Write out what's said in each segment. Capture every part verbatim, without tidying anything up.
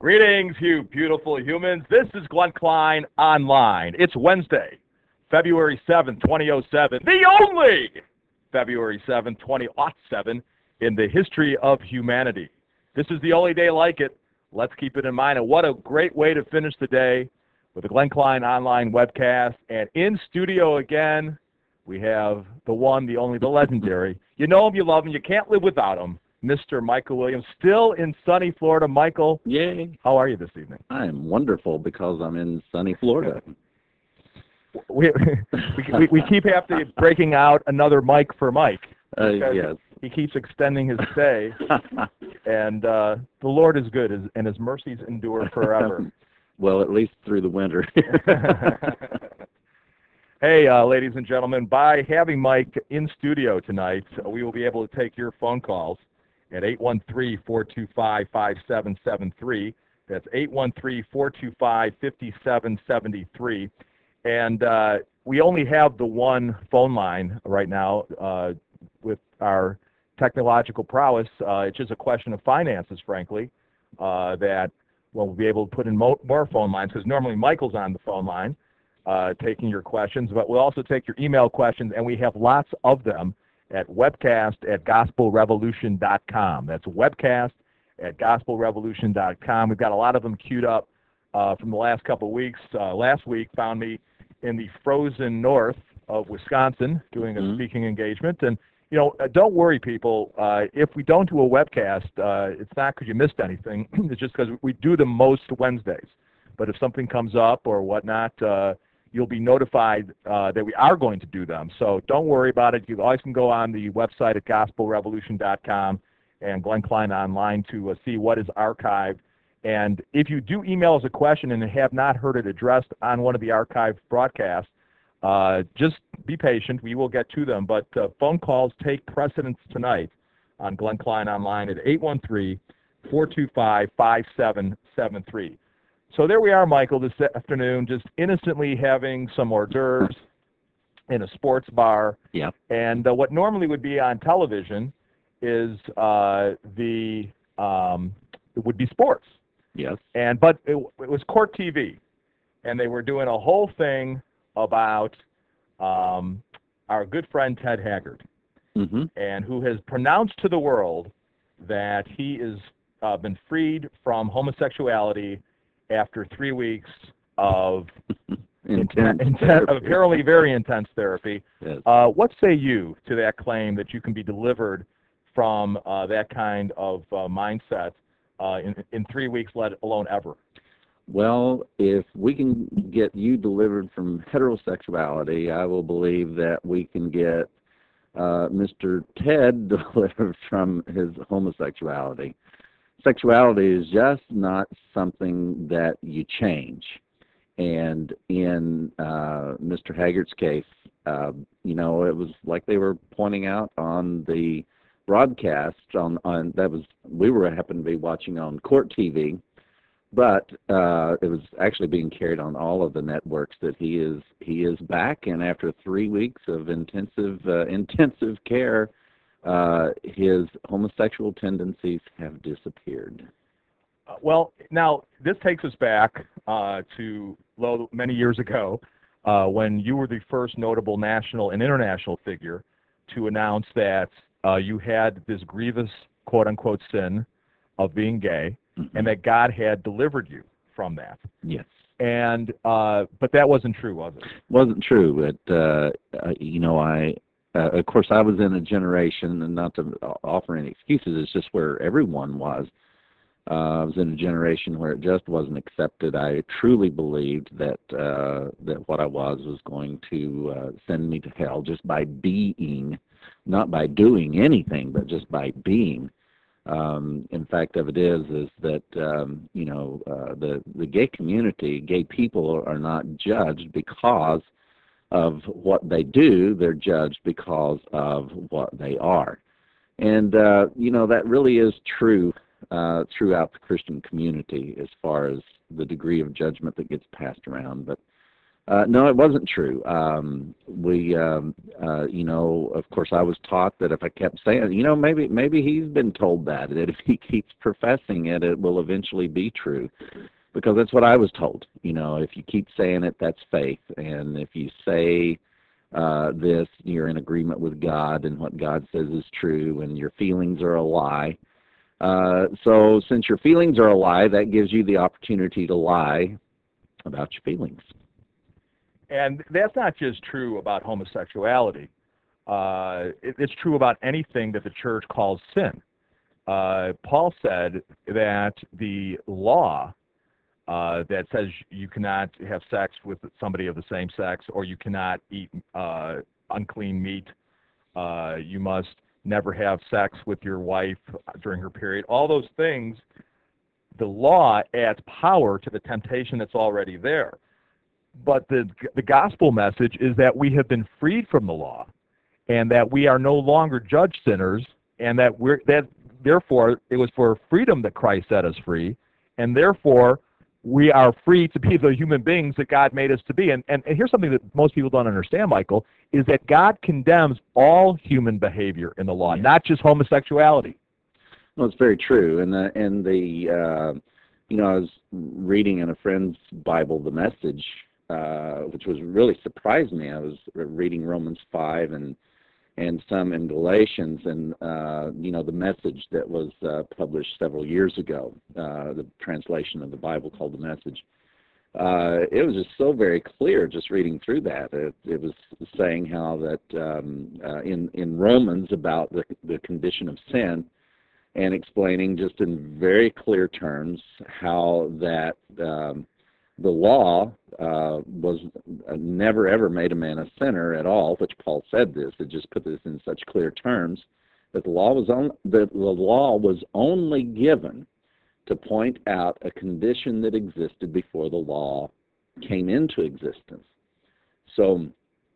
Greetings, you beautiful humans. This is Glenn Klein Online. It's Wednesday, February seventh, twenty oh seven, the only February seventh, twenty oh seven in the history of humanity. This is the only day like it. Let's keep it in mind. And what a great way to finish the day with the Glenn Klein Online webcast. And in studio again, we have the one, the only, the legendary. You know him, you love him, you can't live without him. Mister Michael Williams, still in sunny Florida. Michael, yay! How are you this evening? I am wonderful because I'm in sunny Florida. we, we, we keep having to breaking out another mic for Mike. Uh, yes. He keeps extending his stay, and uh, the Lord is good, and His mercies endure forever. Well, at least through the winter. Hey, uh, ladies and gentlemen, by having Mike in studio tonight, we will be able to take your phone calls at eight one three, four two five, five seven seven three. That's eight one three, four two five, five seven seven three. And uh, we only have the one phone line right now uh, with our technological prowess. Uh, it's just a question of finances, frankly, uh, that well, we'll be able to put in mo more phone lines, because normally Michael's on the phone line uh, taking your questions, but we'll also take your email questions, and we have lots of them at webcast at gospel revolution dot com. That's webcast at gospel revolution dot com. We've got a lot of them queued up uh, from the last couple of weeks. Uh, last week found me in the frozen north of Wisconsin doing a mm-hmm. speaking engagement. And, you know, uh, don't worry, people. Uh, if we don't do a webcast, uh, it's not because you missed anything. It's just because we do them most Wednesdays. But if something comes up or whatnot, uh, you'll be notified uh, that we are going to do them. So don't worry about it. You always can go on the website at gospel revolution dot com and Glenn Klein Online to uh, see what is archived. And if you do email us a question and have not heard it addressed on one of the archived broadcasts, uh, just be patient. We will get to them. But uh, phone calls take precedence tonight on Glenn Klein Online at eight one three, four two five, five seven seven three. So there we are, Michael, this afternoon, just innocently having some hors d'oeuvres in a sports bar. Yeah. And uh, what normally would be on television is uh, the um, it would be sports. Yes. And but it, it was Court T V, and they were doing a whole thing about um, our good friend Ted Haggard, mm-hmm. and who has pronounced to the world that he has uh, been freed from homosexuality after three weeks of intense, intense apparently very intense therapy. Yes. Uh, what say you to that claim that you can be delivered from uh, that kind of uh, mindset uh, in, in three weeks, let alone ever? Well, if we can get you delivered from heterosexuality, I will believe that we can get uh, Mister Ted delivered from his homosexuality. Sexuality is just not something that you change. And in uh, Mister Haggard's case, uh, you know, it was like they were pointing out on the broadcast on, on that was we were happened to be watching on Court T V, but uh, it was actually being carried on all of the networks that he is he is back, and after three weeks of intensive uh, intensive care, Uh, his homosexual tendencies have disappeared. Uh, well, now, this takes us back uh, to lo, many years ago uh, when you were the first notable national and international figure to announce that uh, you had this grievous, quote-unquote, sin of being gay, mm-hmm. and that God had delivered you from that. Yes. And uh, but that wasn't true, was it? Wasn't true. But, uh, you know, I... Uh, of course, I was in a generation, and not to offer any excuses, it's just where everyone was. Uh, I was in a generation where it just wasn't accepted. I truly believed that uh, that what I was was going to uh, send me to hell just by being, not by doing anything, but just by being. Um, in fact, of it is is that um, you know uh, the the gay community, gay people are not judged because of what they do. They're judged because of what they are. And, uh, you know, that really is true uh, throughout the Christian community as far as the degree of judgment that gets passed around. But Uh, no, it wasn't true. Um, we, um, uh, you know, of course, I was taught that if I kept saying, you know, maybe maybe he's been told that that if he keeps professing it, it will eventually be true, because that's what I was told. You know, if you keep saying it, that's faith, and if you say uh, this, you're in agreement with God, and what God says is true, and your feelings are a lie. Uh, so, since your feelings are a lie, that gives you the opportunity to lie about your feelings. And that's not just true about homosexuality. Uh, it, it's true about anything that the church calls sin. Uh, Paul said that the law uh, that says you cannot have sex with somebody of the same sex, or you cannot eat uh, unclean meat, uh, you must never have sex with your wife during her period, all those things, the law adds power to the temptation that's already there. But the the gospel message is that we have been freed from the law, and that we are no longer judged sinners, and that we're that therefore it was for freedom that Christ set us free, and therefore we are free to be the human beings that God made us to be. And and, and here's something that most people don't understand, Michael, is that God condemns all human behavior in the law, Yeah. not just homosexuality. Well, it's very true, and the and the uh, you know, I was reading in a friend's Bible the Message, uh, which was really surprised me. I was reading Romans five and and some in Galatians, and uh, you know, the Message that was uh, published several years ago, uh, the translation of the Bible called the Message. Uh, it was just so very clear just reading through that. It, it was saying how that um, uh, in in Romans about the the condition of sin, and explaining just in very clear terms how that um, the law uh, was uh, never ever made a man a sinner at all, which Paul said this. It just put this in such clear terms that the law was on, that the law was only given to point out a condition that existed before the law came into existence. So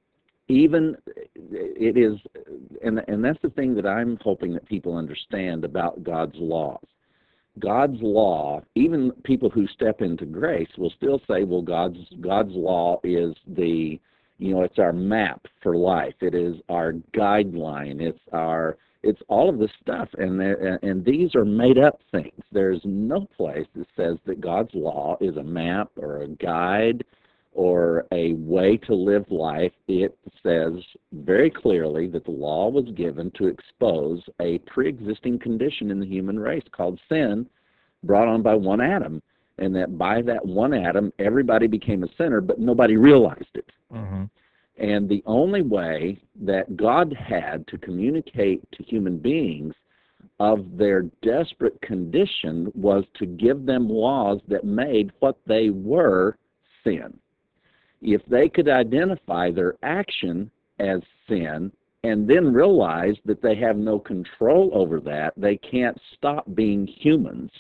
even it is, and and that's the thing that I'm hoping that people understand about God's laws. God's law, even people who step into grace will still say, well, God's God's law is the, you know, it's our map for life. It is our guideline. It's our, it's all of this stuff, and there, and these are made up things. There's no place that says that God's law is a map or a guide or a way to live life. It says very clearly that the law was given to expose a pre-existing condition in the human race called sin, brought on by one Adam, and that by that one Adam, everybody became a sinner, but nobody realized it. Mm-hmm. And the only way that God had to communicate to human beings of their desperate condition was to give them laws that made what they were sin. If they could identify their action as sin and then realize that they have no control over that, they can't stop being humans,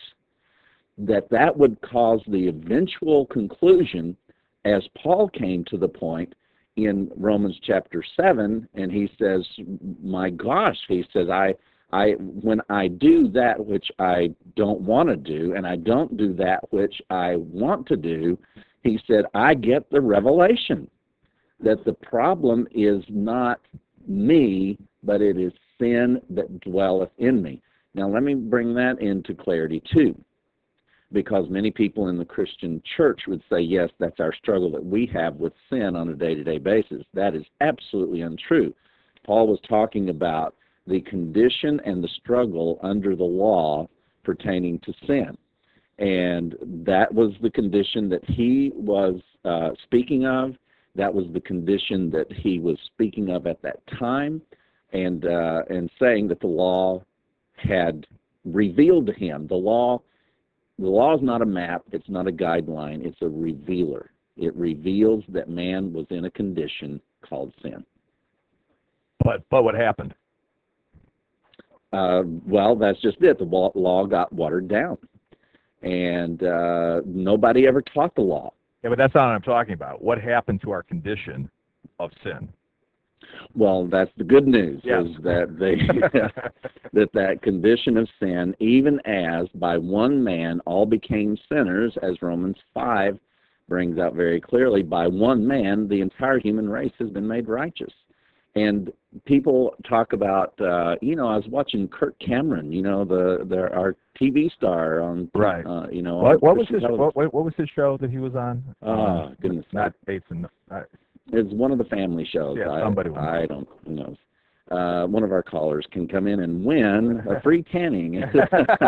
that that would cause the eventual conclusion, as Paul came to the point in Romans chapter seven, and he says, my gosh, he says, I, I, when I do that which I don't want to do, and I don't do that which I want to do, he said, I get the revelation that the problem is not me, but it is sin that dwelleth in me. Now, let me bring that into clarity, too, because many people in the Christian church would say, yes, that's our struggle that we have with sin on a day-to-day basis. That is absolutely untrue. Paul was talking about the condition and the struggle under the law pertaining to sin. And that was the condition that he was uh, speaking of. That was the condition that he was speaking of at that time, and uh, and saying that the law had revealed to him. The law, the law is not a map. It's not a guideline. It's a revealer. It reveals that man was in a condition called sin. But but what happened? Uh, well, that's just it. The law got watered down. And uh, nobody ever taught the law. Yeah, but that's not what I'm talking about. What happened to our condition of sin? Well, that's the good news, yes. is that they that that condition of sin, even as by one man all became sinners, as Romans five brings out very clearly, by one man, the entire human race has been made righteous. And people talk about, uh, you know, I was watching Kirk Cameron, you know, the, the our T V star on, right. uh, you know. What, what was his what, what was his show that he was on? Oh, um, goodness. Not Bates and. Uh, it's one of the family shows. Yeah, I, somebody will know. I don't who knows. Uh, one of our callers can come in and win a free tanning at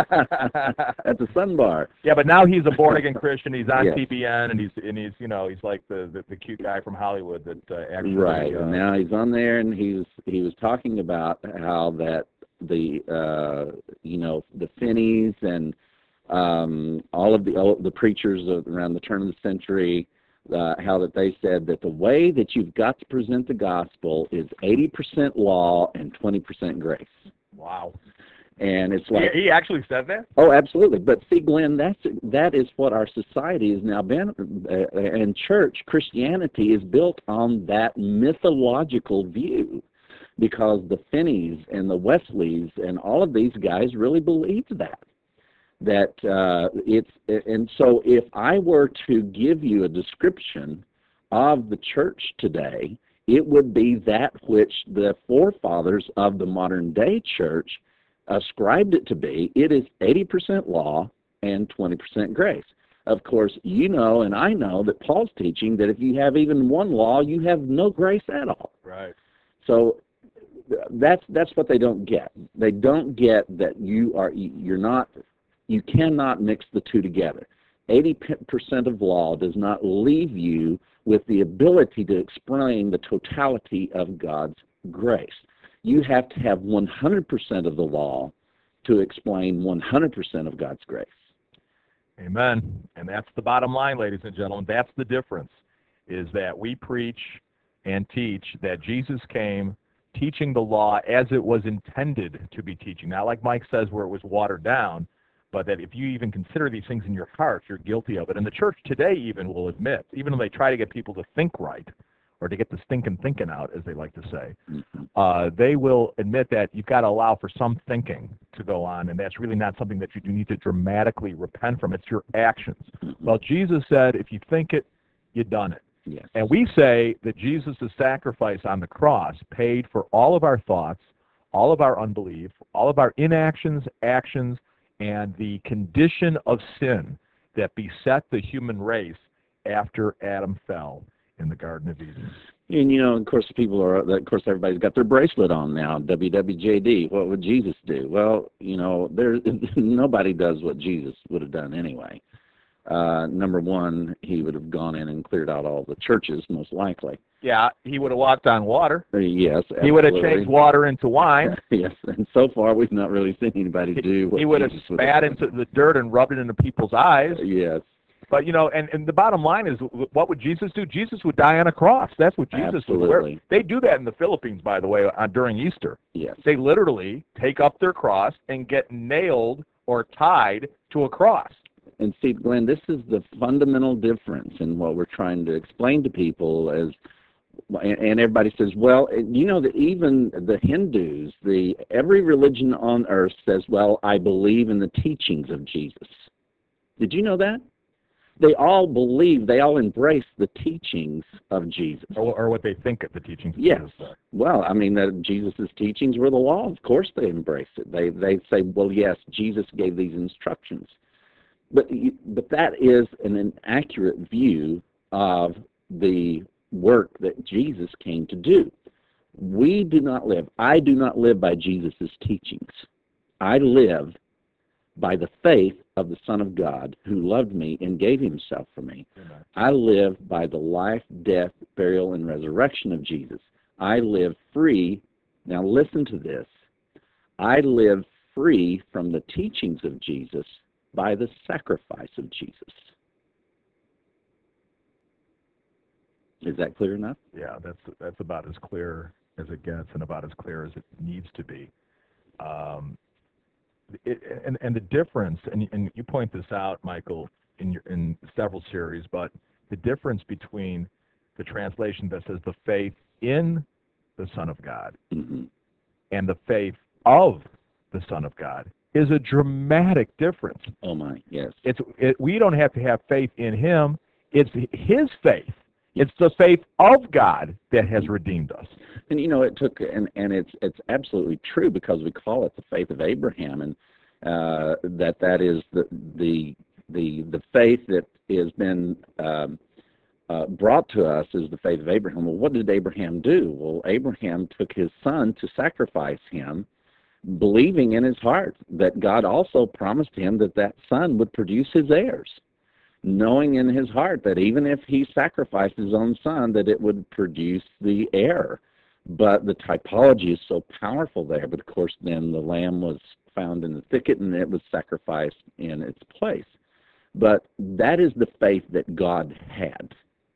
the Sun Bar. Yeah, but now he's a born again Christian. He's on Yes. T B N, and he's and he's you know he's like the the, the cute guy from Hollywood that uh, actually. Right. Uh, and now he's on there, and he was he was talking about how that the uh, you know the Finneys and um, all of the all of the preachers of, around the turn of the century. Uh, how that they said that the way that you've got to present the gospel is eighty percent law and twenty percent grace. Wow. And it's like... He, he actually said that? Oh, absolutely. But see, Glenn, that's, that is what our society has now been. Uh, and church, Christianity is built on that mythological view, because the Finneys and the Wesleys and all of these guys really believed that. That uh, it's and so if I were to give you a description of the church today, it would be that which the forefathers of the modern day church ascribed it to be. It is eighty percent law and twenty percent grace. Of course, you know and I know that Paul's teaching that if you have even one law, you have no grace at all. Right. So that's that's what they don't get. They don't get that you are you're not. You cannot mix the two together. eighty percent of law does not leave you with the ability to explain the totality of God's grace. You have to have one hundred percent of the law to explain one hundred percent of God's grace. Amen. And that's the bottom line, ladies and gentlemen. That's the difference, is that we preach and teach that Jesus came teaching the law as it was intended to be teaching. Not like Mike says where it was watered down, but that if you even consider these things in your heart, you're guilty of it. And the church today even will admit, even though they try to get people to think right, or to get the stinking thinking out, as they like to say, Mm-hmm. uh, they will admit that you've got to allow for some thinking to go on, and that's really not something that you do need to dramatically repent from. It's your actions. Mm-hmm. Well, Jesus said, if you think it, you've done it. Yes. And we say that Jesus' sacrifice on the cross paid for all of our thoughts, all of our unbelief, all of our inactions, actions, and the condition of sin that beset the human race after Adam fell in the Garden of Eden. And, you know, of course, people are, of course, everybody's got their bracelet on now, W W J D. What would Jesus do? Well, you know, there nobody does what Jesus would have done anyway. Uh, number one, he would have gone in and cleared out all the churches, most likely. Yeah, he would have walked on water. Uh, yes, absolutely. He would have changed water into wine. Yes, and so far we've not really seen anybody do what He would have Jesus would spat have into the dirt and rubbed it into people's eyes. done. Yes. But, you know, and, and the bottom line is, what would Jesus do? Jesus would die on a cross. That's what Jesus would wear. Absolutely. They do that in the Philippines, by the way, on, during Easter. Yes. They literally take up their cross and get nailed or tied to a cross. And see, Glenn, this is the fundamental difference in what we're trying to explain to people as, and, and everybody says, well, you know that even the Hindus, the every religion on earth says, well, I believe in the teachings of Jesus. Did you know that? They all believe, they all embrace the teachings of Jesus. Or, or what they think of the teachings of Yes. Jesus are. Well, I mean, that Jesus' teachings were the law. Of course they embrace it. They they say, well, yes, Jesus gave these instructions. But but that is an inaccurate view of the work that Jesus came to do. We do not live, I do not live by Jesus' teachings. I live by the faith of the Son of God who loved me and gave himself for me. Amen. I live by the life, death, burial, and resurrection of Jesus. I live free. Now listen to this. I live free from the teachings of Jesus by the sacrifice of Jesus. Is that clear enough? Yeah, that's that's about as clear as it gets, and about as clear as it needs to be. Um, it, and and the difference, and and you point this out, Michael, in your in several series, but the difference between the translation that says the faith in the Son of God Mm-hmm. and the faith of the Son of God is a dramatic difference. Oh my, yes. It's it, we don't have to have faith in him It's his faith. It's the faith of God that has redeemed us. And you know, it took, and, and it's it's absolutely true, because we call it the faith of Abraham, and uh, that that is the the the the faith that has been um, uh, brought to us is the faith of Abraham. Well, what did Abraham do? Well, Abraham took his son to sacrifice him, believing in his heart that God also promised him that that son would produce his heirs, knowing in his heart that even if he sacrificed his own son, that it would produce the heir. But the typology is so powerful there. But of course, then the lamb was found in the thicket, and it was sacrificed in its place. But that is the faith that God had.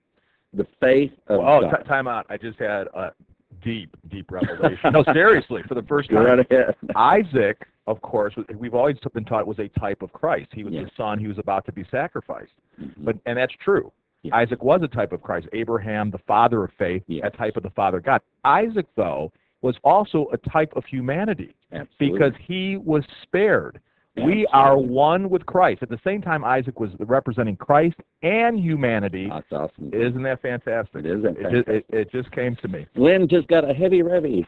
The faith of oh, God. T- time out. I just had a deep, deep revelation. No, seriously, for the first Go time. right ahead. Isaac, of course, we've always been taught was a type of Christ. He was Yes. the son. He was about to be sacrificed. Mm-hmm. But and that's true. Yes. Isaac was a type of Christ. Abraham, the father of faith, Yes. a type of the father of God. Isaac, though, was also a type of humanity. Absolutely. Because he was spared. We Absolutely. are one with Christ. At the same time, Isaac was representing Christ and humanity. That's awesome. Isn't that fantastic? It is It just, it, it just came to me. Lynn just got a heavy revy.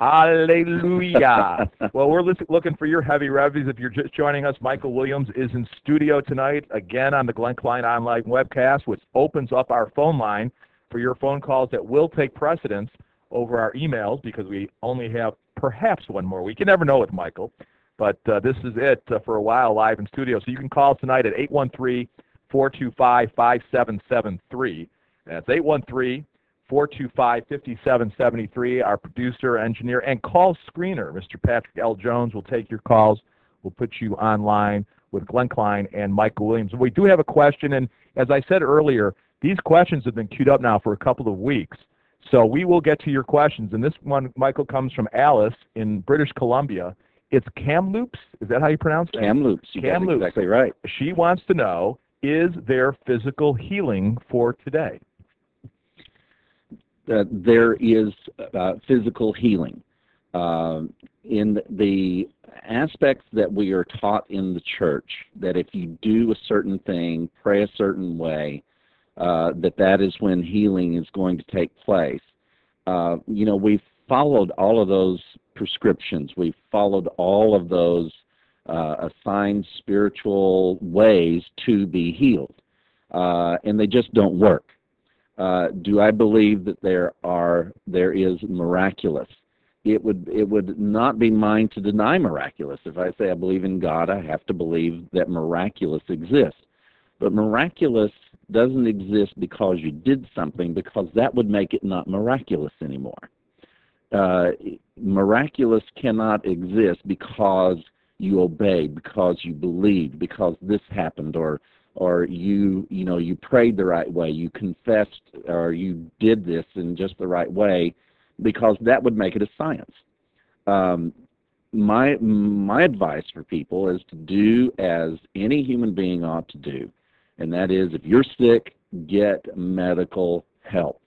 Hallelujah. Well, we're lis- looking for your heavy revies. If you're just joining us, Michael Williams is in studio tonight, again on the Glenn Klein Online webcast, which opens up our phone line for your phone calls that will take precedence over our emails, because we only have perhaps one more week. You never know with Michael. But uh, this is it uh, for a while, live in studio. So you can call tonight at eight one three, four two five, five seven seven three. That's eight one three, four two five, five seven seven three. Our producer, engineer, and call screener, Mister Patrick L. Jones, will take your calls. We'll put you online with Glenn Klein and Michael Williams. We do have a question, and as I said earlier, these questions have been queued up now for a couple of weeks. So we will get to your questions. And this one, Michael, comes from Alice in British Columbia. It's Kamloops. Is that how you pronounce it? Kamloops. You got it Kamloops. exactly right. She wants to know, is there physical healing for today? Uh, there is uh, physical healing. Uh, in the aspects that we are taught in the church, that if you do a certain thing, pray a certain way, uh, that that is when healing is going to take place. Uh, you know, we've followed all of those prescriptions. We've followed all of those uh, assigned spiritual ways to be healed, uh, and they just don't work. Uh, do I believe that there are there is miraculous? It would it would not be mine to deny miraculous. If I say I believe in God, I have to believe that miraculous exists. But miraculous doesn't exist because you did something, because that would make it not miraculous anymore. Uh, miraculous cannot exist because you obeyed, because you believed, because this happened, or or you you know you prayed the right way, you confessed, or you did this in just the right way, because that would make it a science. Um, my my advice for people is to do as any human being ought to do, and that is, if you're sick, get medical help.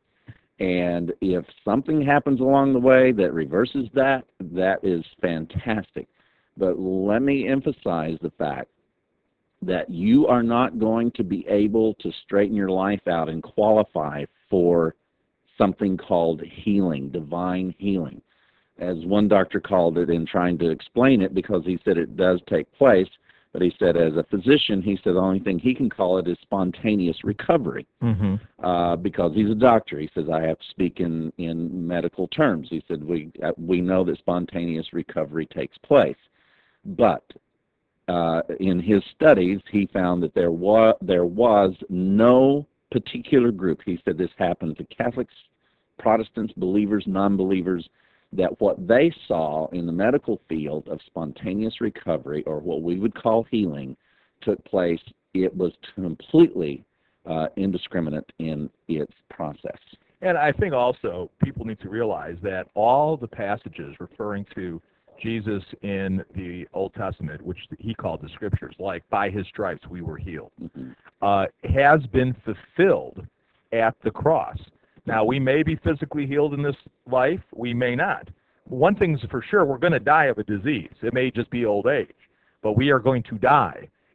And if something happens along the way that reverses that, that is fantastic. But let me emphasize the fact that you are not going to be able to straighten your life out and qualify for something called healing, divine healing. As one doctor called it in trying to explain it, because he said it does take place, but he said as a physician, he said the only thing he can call it is spontaneous recovery. Mm-hmm. Uh, because he's a doctor. He says, I have to speak in, in medical terms. He said, we, uh, we know that spontaneous recovery takes place. But uh, in his studies, he found that there, wa- there was no particular group. He said this happened to Catholics, Protestants, believers, non-believers, that what they saw in the medical field of spontaneous recovery, or what we would call healing, took place. It was completely uh, indiscriminate in its process. And I think also people need to realize that all the passages referring to Jesus in the Old Testament, which he called the scriptures, like by his stripes we were healed, mm-hmm. uh, has been fulfilled at the cross. Now, we may be physically healed in this life, we may not. One thing's for sure, we're going to die of a disease. It may just be old age, but we are going to die.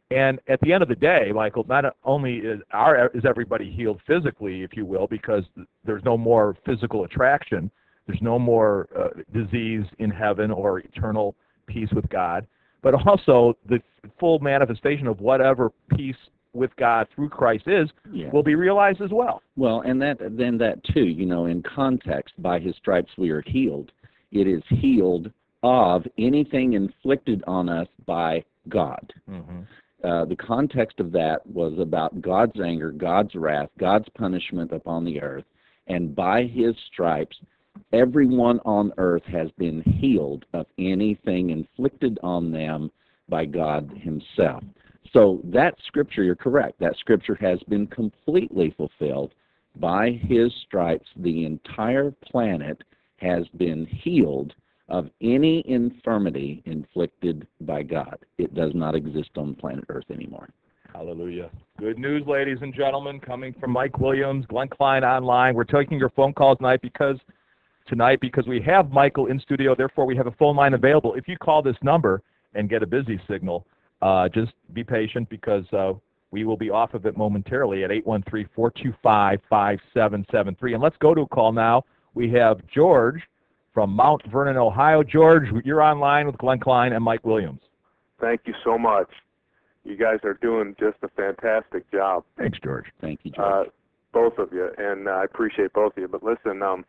And at the end of the day, Michael, not only is, our, is everybody healed physically, if you will, because there's no more physical attraction, there's no more uh, disease in heaven or eternal peace with God, but also the full manifestation of whatever peace with God through Christ is Yeah. will be realized as well. Well, and that then that too, you know, in context, by his stripes we are healed. It is healed of anything inflicted on us by God. Mm-hmm. Uh, the context of that was about God's anger, God's wrath, God's punishment upon the earth, and by his stripes, everyone on earth has been healed of anything inflicted on them by God himself. So that scripture, you're correct, that scripture has been completely fulfilled. By his stripes, the entire planet has been healed of any infirmity inflicted by God. It does not exist on planet Earth anymore. Hallelujah. Good news, ladies and gentlemen, coming from Mike Williams, Glenn Klein Online. We're taking your phone calls tonight because tonight because we have Michael in studio, therefore we have a phone line available. If you call this number and get a busy signal, uh, just be patient because uh, we will be off of it momentarily at eight one three, four two five, five seven seven three. And let's go to a call now. We have George from Mount Vernon, Ohio. George, you're online with Glenn Klein and Mike Williams. Thank you so much. You guys are doing just a fantastic job. Thanks, George. Thank you, George. Uh, both of you, and uh, I appreciate both of you. But listen, um,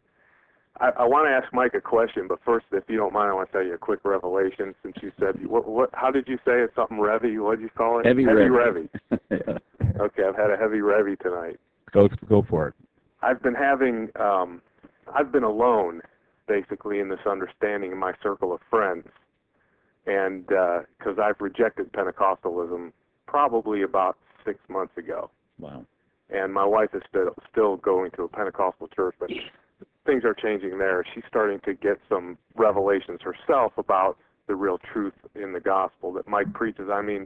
I, I want to ask Mike a question, but first, if you don't mind, I want to tell you a quick revelation. Since you said, what, what, how did you say it? Something Revy? What did you call it? Heavy, heavy Revy. Revy. Yeah. Okay, I've had a heavy Revy tonight. Go, go for it. I've been having, um, I've been alone, basically, in this understanding in my circle of friends. And because uh, I've rejected Pentecostalism probably about six months ago. Wow. And my wife is still, still going to a Pentecostal church, but things are changing there. She's starting to get some revelations herself about the real truth in the gospel that Mike preaches. I mean,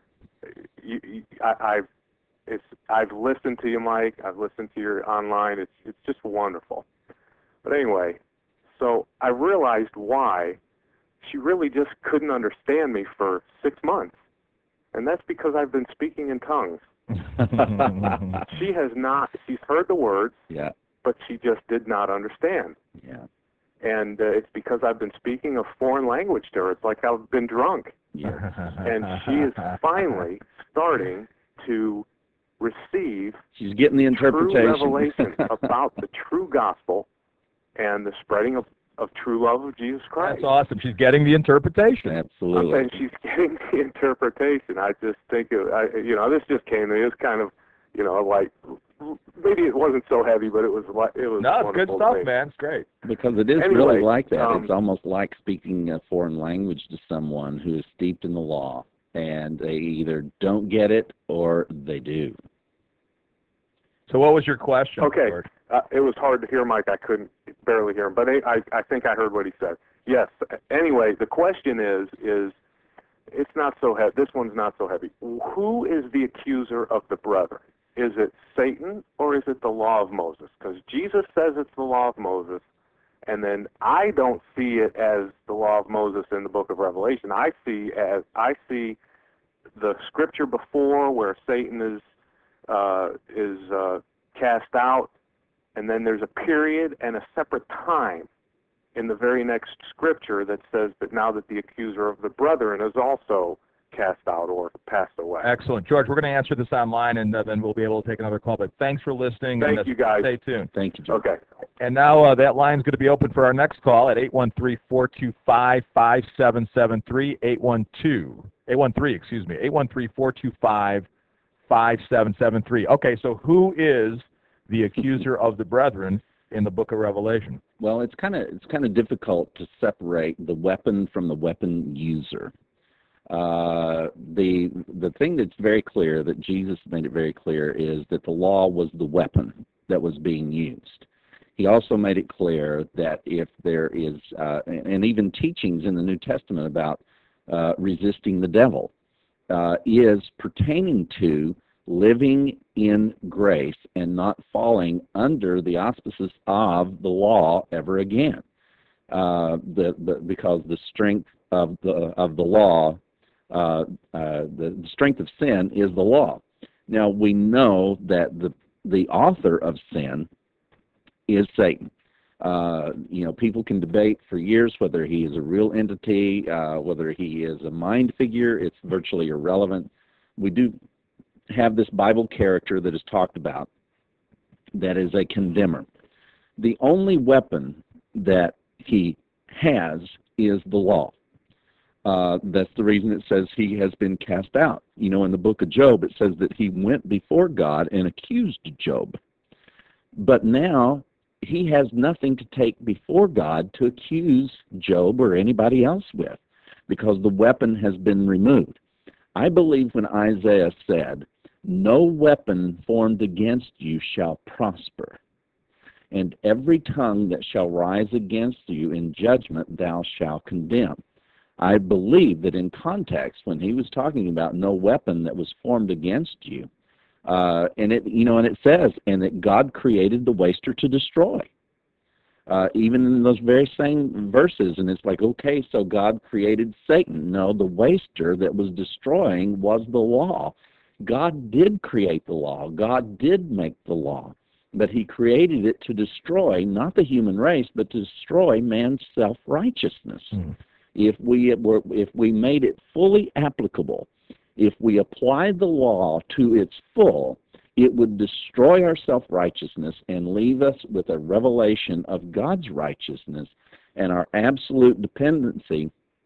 you, you, I, I've it's I've listened to you, Mike. I've listened to your online. It's it's just wonderful. But anyway, so I realized why she really just couldn't understand me for six months, and that's because I've been speaking in tongues. She has not. She's heard the words. Yeah. But she just did not understand. Yeah. And uh, it's because I've been speaking a foreign language to her. It's like I've been drunk. Yes. And she is finally starting to receive She's getting the interpretation. true revelation about the true gospel and the spreading of, of true love of Jesus Christ. That's awesome. She's getting the interpretation. Absolutely. And she's getting the interpretation. I just think, it, I, you know, this just came to me. It's kind of, you know, like, maybe it wasn't so heavy, but it was like it was. No, it's good stuff, to man. It's great. Because it is Anyway, really like that. um, It's almost like speaking a foreign language to someone who is steeped in the law, and they either don't get it or they do. So what was your question, Okay, George? uh, it was hard to hear Mike. I couldn't barely hear him, but I, I, I think I heard what he said. Yes. Anyway, the question is, is it's not so heavy. This one's not so heavy. Who is the accuser of the brethren? Is it Satan or is it the law of Moses? Because Jesus says it's the law of Moses, and then I don't see it as the law of Moses in the book of Revelation. I see as I see the scripture before where Satan is uh, is uh, cast out, and then there's a period and a separate time in the very next scripture that says that now that the accuser of the brethren is also cast out or passed away. Excellent. George, we're going to answer this online, and uh, then we'll be able to take another call. But thanks for listening. Thank and, uh, you, guys. Stay tuned. Thank you, George. Okay. And now uh, that line's going to be open for our next call at eight one three, four two five, five seven seven three, eight one two, eight one three, excuse me, eight one three, four two five, five seven seven three. Okay, so who is the accuser of the brethren in the book of Revelation? Well, it's kind of it's kind of difficult to separate the weapon from the weapon user. Uh, the the thing that's very clear, that Jesus made it very clear, is that the law was the weapon that was being used. He also made it clear that if there is, uh, and even teachings in the New Testament about uh, resisting the devil, uh, is pertaining to living in grace and not falling under the auspices of the law ever again. Uh, the, the, because the strength of the of the law Uh, uh, the strength of sin is the law. Now, we know that the the author of sin is Satan. Uh, you know, people can debate for years whether he is a real entity, uh, whether he is a mind figure. It's virtually irrelevant. We do have this Bible character that is talked about that is a condemner. The only weapon that he has is the law. Uh, that's the reason it says he has been cast out. You know, in the book of Job, it says that he went before God and accused Job. But now he has nothing to take before God to accuse Job or anybody else with, because the weapon has been removed. I believe when Isaiah said, "No weapon formed against you shall prosper, and every tongue that shall rise against you in judgment thou shalt condemn." I believe that in context, when he was talking about no weapon that was formed against you, uh, and it, you know, and it says, and that God created the waster to destroy. Uh, even in those very same verses, and it's like, okay, so God created Satan. No, the waster that was destroying was the law. God did create the law. God did make the law. But he created it to destroy, not the human race, but to destroy man's self-righteousness. Mm. If we were, if we made it fully applicable, if we applied the law to its full, it would destroy our self-righteousness and leave us with a revelation of God's righteousness and our absolute dependency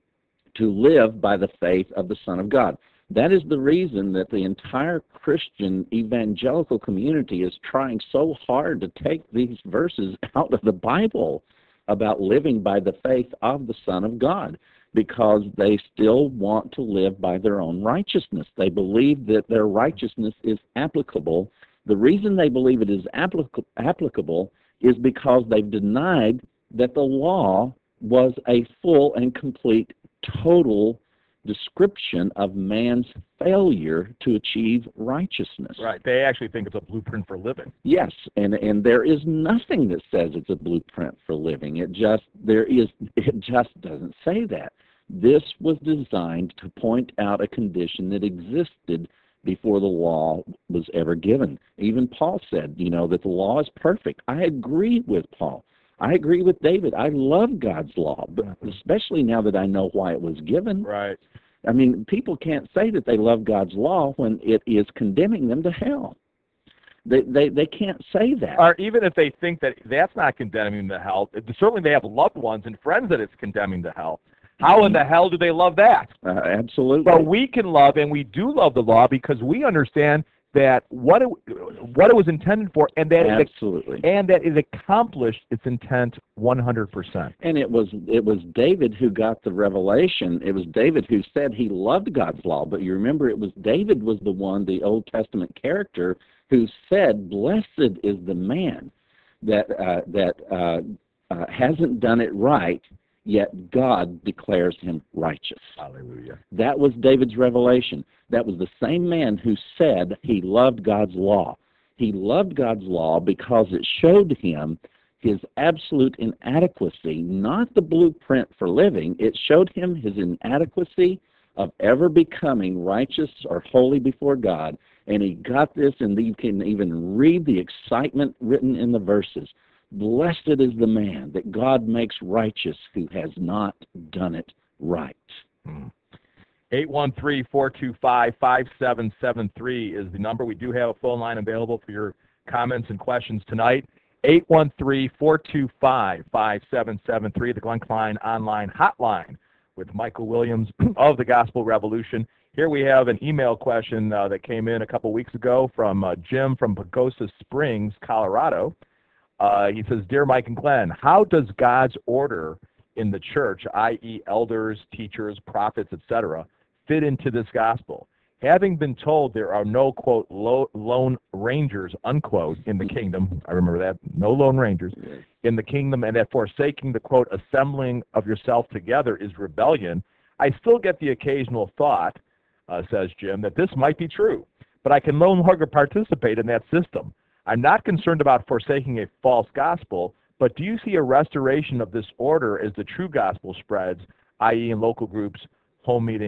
to live by the faith of the Son of God. That is the reason that the entire Christian evangelical community is trying so hard to take these verses out of the Bible about living by the faith of the Son of God, because they still want to live by their own righteousness. They believe that their righteousness is applicable. The reason they believe it is applic- applicable is because they've denied that the law was a full and complete, total description of man's failure to achieve righteousness. Right. They actually think it's a blueprint for living. Yes, and and there is nothing that says it's a blueprint for living. It just there is it just doesn't say that. This was designed to point out a condition that existed before the law was ever given. Even Paul said, you know, that the law is perfect. I agree with Paul. I agree with David. I love God's law, but especially now that I know why it was given. Right. I mean, people can't say that they love God's law when it is condemning them to hell. They they, they can't say that. Or even if they think that that's not condemning them to hell, certainly they have loved ones and friends that it's condemning to hell. How in the hell do they love that? Uh, absolutely. But we can love, and we do love the law because we understand that what it, what it was intended for, and that absolutely, it, and that it accomplished its intent one hundred percent. And it was it was David who got the revelation. It was David who said he loved God's law. But you remember, it was David was the one, the Old Testament character, who said, "Blessed is the man that uh, that uh, uh, hasn't done it right, yet God declares him righteous." Hallelujah. That was David's revelation. That was the same man who said he loved God's law. He loved God's law because it showed him his absolute inadequacy, not the blueprint for living. It showed him his inadequacy of ever becoming righteous or holy before God. And he got this, and you can even read the excitement written in the verses. Blessed is the man that God makes righteous who has not done it right. Hmm. eight one three, four two five, five seven seven three is the number. We do have a phone line available for your comments and questions tonight. eight one three, four two five, five seven seven three, the Glenn Klein online hotline with Michael Williams of the Gospel Revolution. Here we have an email question uh, that came in a couple weeks ago from uh, Jim from Pagosa Springs, Colorado. Uh, he says, "Dear Mike and Glenn, how does God's order in the church, that is elders, teachers, prophets, et cetera, fit into this gospel? Having been told there are no, quote, lo- lone rangers, unquote, in the kingdom," I remember that, no lone rangers, "in the kingdom, and that forsaking the, quote, assembling of yourself together is rebellion, I still get the occasional thought," uh, says Jim, "that this might be true, but I can no longer participate in that system. I'm not concerned about forsaking a false gospel, but do you see a restoration of this order as the true gospel spreads, that is in local groups, home meetings,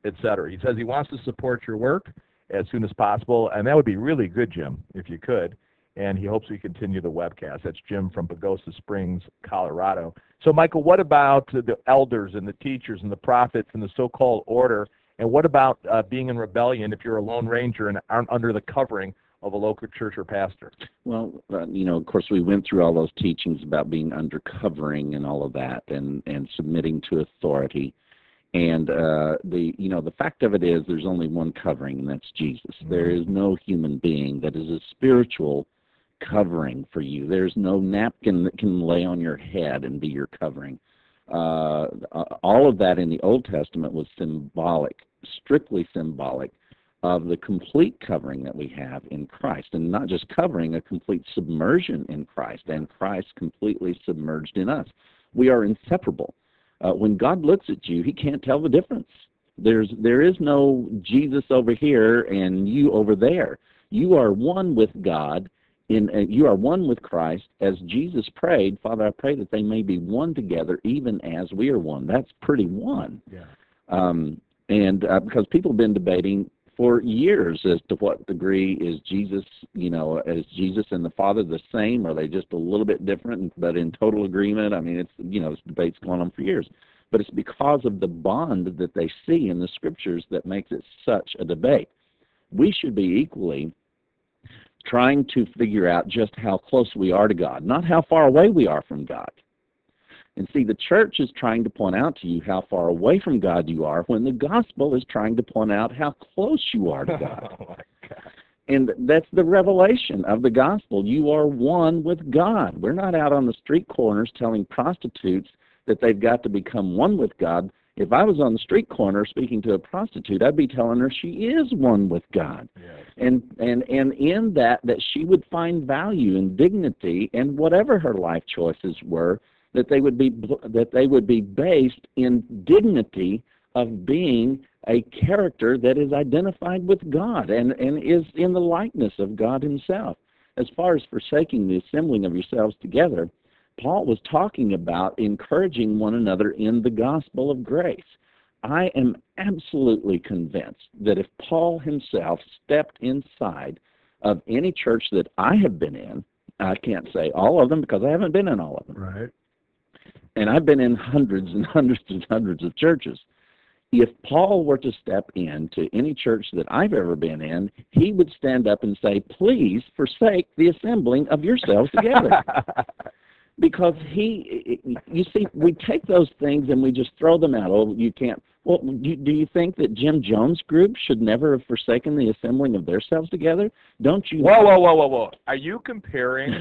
et cetera. He says he wants to support your work as soon as possible, and that would be really good, Jim, if you could. And he hopes we continue the webcast. That's Jim from Pagosa Springs, Colorado. So, Michael, what about the elders and the teachers and the prophets and the so-called order? And what about uh, being in rebellion if you're a lone ranger and aren't under the covering of a local church or pastor? Well, uh, you know, of course, we went through all those teachings about being under covering and all of that, and, and submitting to authority. And uh, the you know the fact of it is, there's only one covering, and that's Jesus. Mm-hmm. There is no human being that is a spiritual covering for you. There's no napkin that can lay on your head and be your covering. Uh, all of that in the Old Testament was symbolic, strictly symbolic, of the complete covering that we have in Christ, and not just covering, a complete submersion in Christ, and Christ completely submerged in us. We are inseparable. Uh, when God looks at you, he can't tell the difference. There's there is no Jesus over here and you over there. You are one with God. In, uh, you are one with Christ, as Jesus prayed, Father, I pray that they may be one together, even as we are one. That's pretty one. Yeah. Um, and uh, because people have been debating for years as to what degree is Jesus, you know, is Jesus and the Father the same? Are they just a little bit different, but in total agreement? I mean, it's, you know, this debate's going on for years. But it's because of the bond that they see in the Scriptures that makes it such a debate. We should be equally trying to figure out just how close we are to God, not how far away we are from God. And see, the church is trying to point out to you how far away from God you are, when the gospel is trying to point out how close you are to God. Oh my God. And that's the revelation of the gospel. You are one with God. We're not out on the street corners telling prostitutes that they've got to become one with God. If I was on the street corner speaking to a prostitute, I'd be telling her she is one with God. Yes. And, and, and in that, that she would find value and dignity, and whatever her life choices were, that they would be that they would be based in dignity of being a character that is identified with God and, and is in the likeness of God himself. As far as forsaking the assembling of yourselves together, Paul was talking about encouraging one another in the gospel of grace. I am absolutely convinced that if Paul himself stepped inside of any church that I have been in, I can't say all of them because I haven't been in all of them. Right. And I've been in hundreds and hundreds and hundreds of churches. If Paul were to step into any church that I've ever been in, he would stand up and say, please forsake the assembling of yourselves together. Because he, you see, we take those things and we just throw them out. Oh, you can't. Well, do, do you think that Jim Jones' group should never have forsaken the assembling of themselves together? Don't you? Whoa, whoa, whoa, whoa, whoa. Are you comparing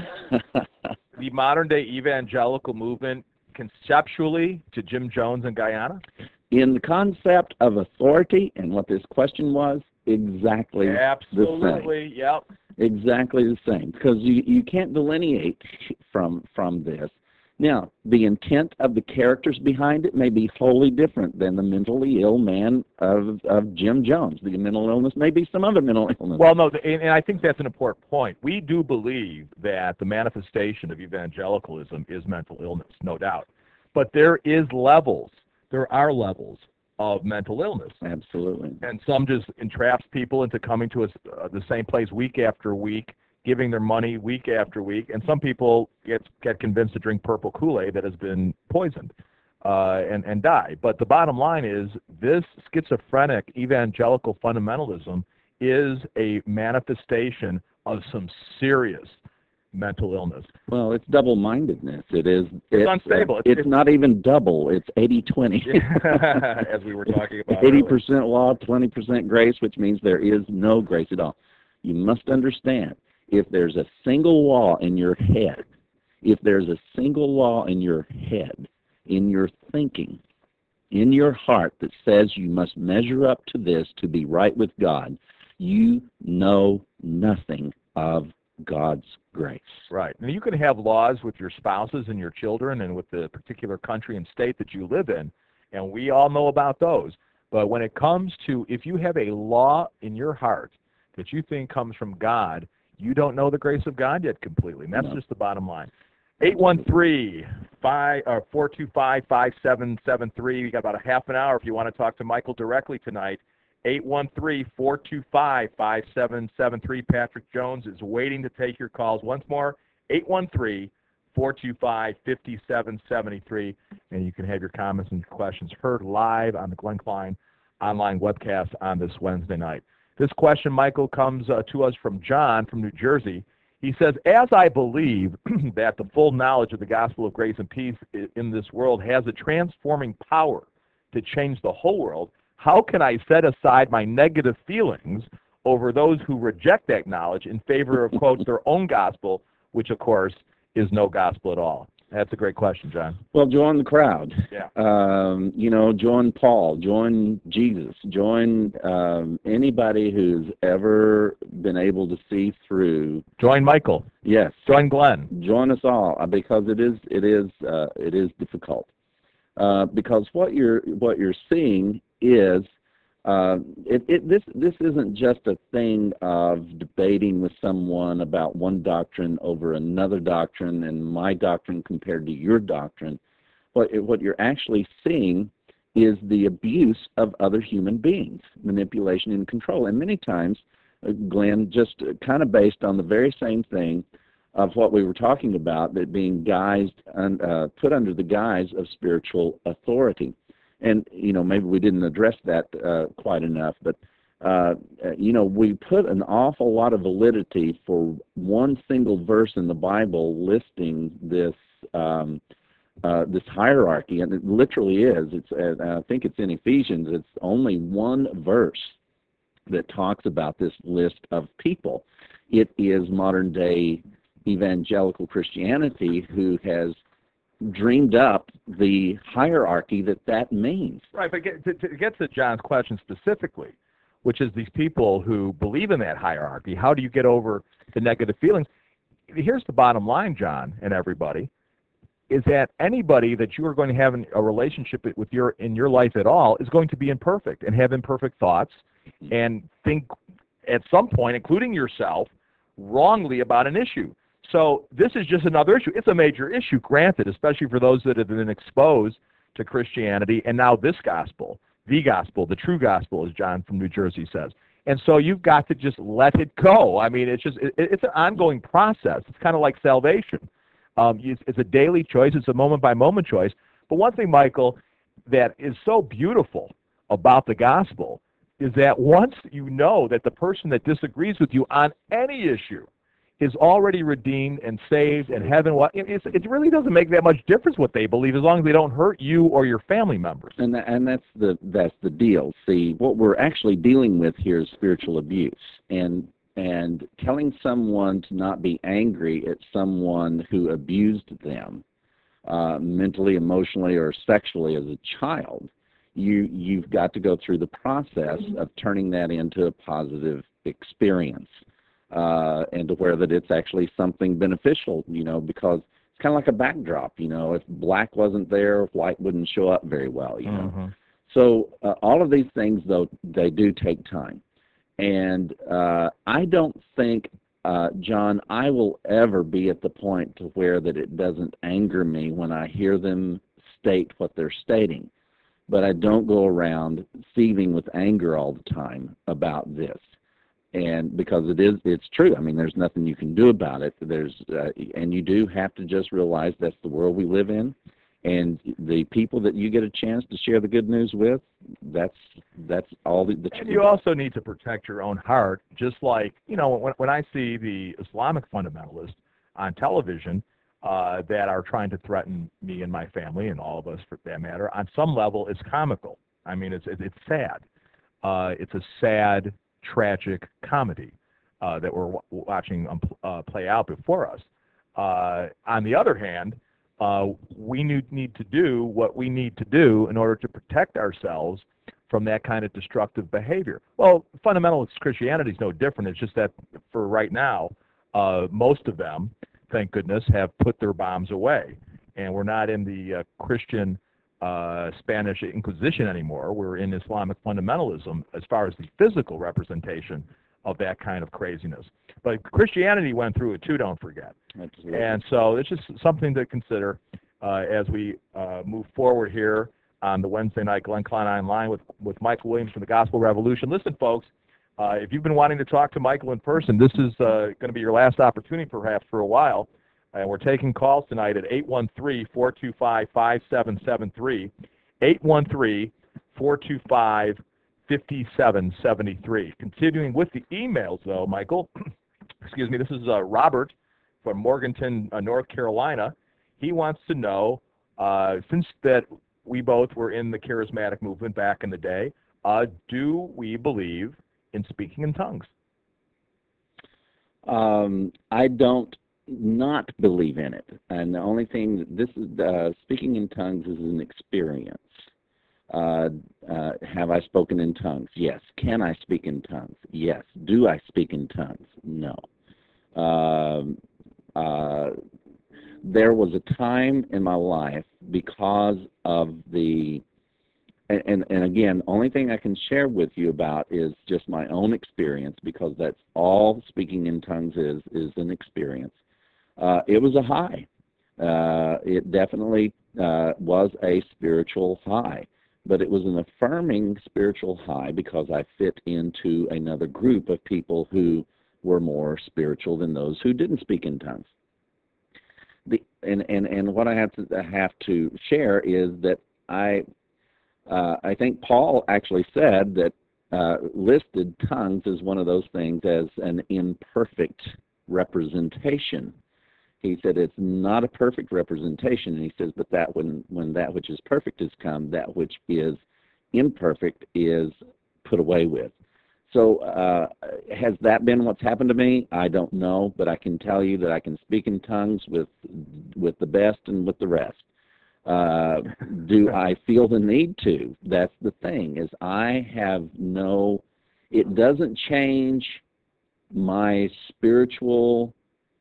the modern-day evangelical movement conceptually to Jim Jones in Guyana? In the concept of authority and what this question was, exactly Absolutely, the same. Yep. Exactly the same, because you, you can't delineate from from this. Now, the intent of the characters behind it may be wholly different than the mentally ill man of, of Jim Jones. The mental illness may be some other mental illness. Well, no, and, and I think that's an important point. We do believe that the manifestation of evangelicalism is mental illness, no doubt. But there is levels. There are levels of mental illness. Absolutely. And some just entraps people into coming to us, uh, the same place week after week, giving their money week after week, and some people get get convinced to drink purple Kool-Aid that has been poisoned uh, and, and die. But the bottom line is this schizophrenic evangelical fundamentalism is a manifestation of some serious mental illness. Well, it's double-mindedness. It is. It's, it's unstable. Uh, it's, it's not even double. It's eighty twenty. As we were talking about eighty percent law, twenty percent grace, which means there is no grace at all. You must understand, if there's a single law in your head, if there's a single law in your head, in your thinking, in your heart that says you must measure up to this to be right with God, you know nothing of God's grace. Right. Now, you can have laws with your spouses and your children and with the particular country and state that you live in, and we all know about those. But when it comes to, if you have a law in your heart that you think comes from God, you don't know the grace of God yet completely. And that's No. just the bottom line. eight one three, five or four two five, five seven seven three. We got about a half an hour if you want to talk to Michael directly tonight. eight one three, four two five, five seven seven three. Patrick Jones is waiting to take your calls. Once more, eight one three, four two five, five seven seven three. And you can have your comments and questions heard live on the Glenn Klein online webcast on this Wednesday night. This question, Michael, comes uh, to us from John from New Jersey. He says, as I believe that the full knowledge of the gospel of grace and peace in this world has a transforming power to change the whole world, how can I set aside my negative feelings over those who reject that knowledge in favor of, quote, their own gospel, which, of course, is no gospel at all? That's a great question, John. Well, join the crowd. Yeah. Um, you know, join Paul, join Jesus, join um, anybody who's ever been able to see through. Join Michael. Yes. Join Glenn. Join us all, uh, because it is it is uh, it is difficult. Uh, because what you're what you're seeing is uh, it, it this this isn't just a thing of debating with someone about one doctrine over another doctrine and my doctrine compared to your doctrine. What what you're actually seeing is the abuse of other human beings, manipulation and control, and many times, uh, Glenn, just kind of based on the very same thing of what we were talking about, that being guised and uh, put under the guise of spiritual authority. And, you know, maybe we didn't address that uh, quite enough, but, uh, you know, we put an awful lot of validity for one single verse in the Bible listing this um, uh, this hierarchy, and it literally is. It's uh, I think it's in Ephesians. It's only one verse that talks about this list of people. It is modern-day evangelical Christianity who has dreamed up the hierarchy that that means. Right, but get, to, to get to John's question specifically, which is these people who believe in that hierarchy, how do you get over the negative feelings? Here's the bottom line, John, and everybody, is that anybody that you are going to have a relationship with your in your life at all is going to be imperfect and have imperfect thoughts and think at some point, including yourself, wrongly about an issue. So this is just another issue. It's a major issue, granted, especially for those that have been exposed to Christianity and now this gospel, the gospel, the true gospel, as John from New Jersey says. And so you've got to just let it go. I mean, it's just it, it's an ongoing process. It's kind of like salvation. Um, it's, it's a daily choice. It's a moment-by-moment choice. But one thing, Michael, that is so beautiful about the gospel is that once you know that the person that disagrees with you on any issue is already redeemed and saved and heaven, well, it, it's, it really doesn't make that much difference what they believe as long as they don't hurt you or your family members. And that, and that's the that's the deal. See, what we're actually dealing with here is spiritual abuse, and and telling someone to not be angry at someone who abused them uh, mentally, emotionally, or sexually as a child. You you've got to go through the process of turning that into a positive experience. Uh, and to where that it's actually something beneficial, you know, because it's kind of like a backdrop, you know. If black wasn't there, white wouldn't show up very well, you know. Mm-hmm. So uh, all of these things, though, they do take time. And uh, I don't think, uh, John, I will ever be at the point to where that it doesn't anger me when I hear them state what they're stating. But I don't go around seething with anger all the time about this. And because it is, it's true. I mean, there's nothing you can do about it. There's, uh, and you do have to just realize that's the world we live in, and the people that you get a chance to share the good news with, that's that's all the. the and you also need to protect your own heart, just like, you know, when when I see the Islamic fundamentalists on television uh, that are trying to threaten me and my family and all of us for that matter, on some level, it's comical. I mean, it's it's sad. Uh, it's a sad, tragic comedy uh, that we're w- watching um, uh, play out before us. Uh, on the other hand, uh, we need, need to do what we need to do in order to protect ourselves from that kind of destructive behavior. Well, fundamentalist Christianity is no different. It's just that for right now, uh, most of them, thank goodness, have put their bombs away. And we're not in the uh, Christian Uh, Spanish Inquisition anymore. We're in Islamic fundamentalism as far as the physical representation of that kind of craziness. But Christianity went through it too, don't forget. Absolutely. And so it's just something to consider. uh, as we uh, move forward here on the Wednesday night Glenn Klein Online with, with Michael Williams from the Gospel Revolution. Listen, folks, uh, if you've been wanting to talk to Michael in person, this is uh, going to be your last opportunity perhaps for a while. And we're taking calls tonight at eight one three, four two five, five seven seven three, eight one three, four two five, five seven seven three. Continuing with the emails, though, Michael, excuse me, this is uh, Robert from Morganton, uh, North Carolina. He wants to know, uh, since that we both were in the charismatic movement back in the day, uh, do we believe in speaking in tongues? Um, I don't not believe in it. And the only thing, this is, uh, speaking in tongues is an experience. Uh, uh, have I spoken in tongues? Yes. Can I speak in tongues? Yes. Do I speak in tongues? No. Um, uh, there was a time in my life because of the, and, and, and again, only thing I can share with you about is just my own experience, because that's all speaking in tongues is, is an experience. Uh, it was a high. Uh, it definitely uh, was a spiritual high, but it was an affirming spiritual high because I fit into another group of people who were more spiritual than those who didn't speak in tongues. The, and, and, and what I have to have to share is that I uh, I think Paul actually said that uh, listed tongues as one of those things as an imperfect representation. He said it's not a perfect representation, and he says, but that when when that which is perfect is come, that which is imperfect is put away with. So uh, has that been what's happened to me? I don't know, but I can tell you that I can speak in tongues with with the best and with the rest. Uh, do I feel the need to? That's the thing, is I have no, it doesn't change my spiritual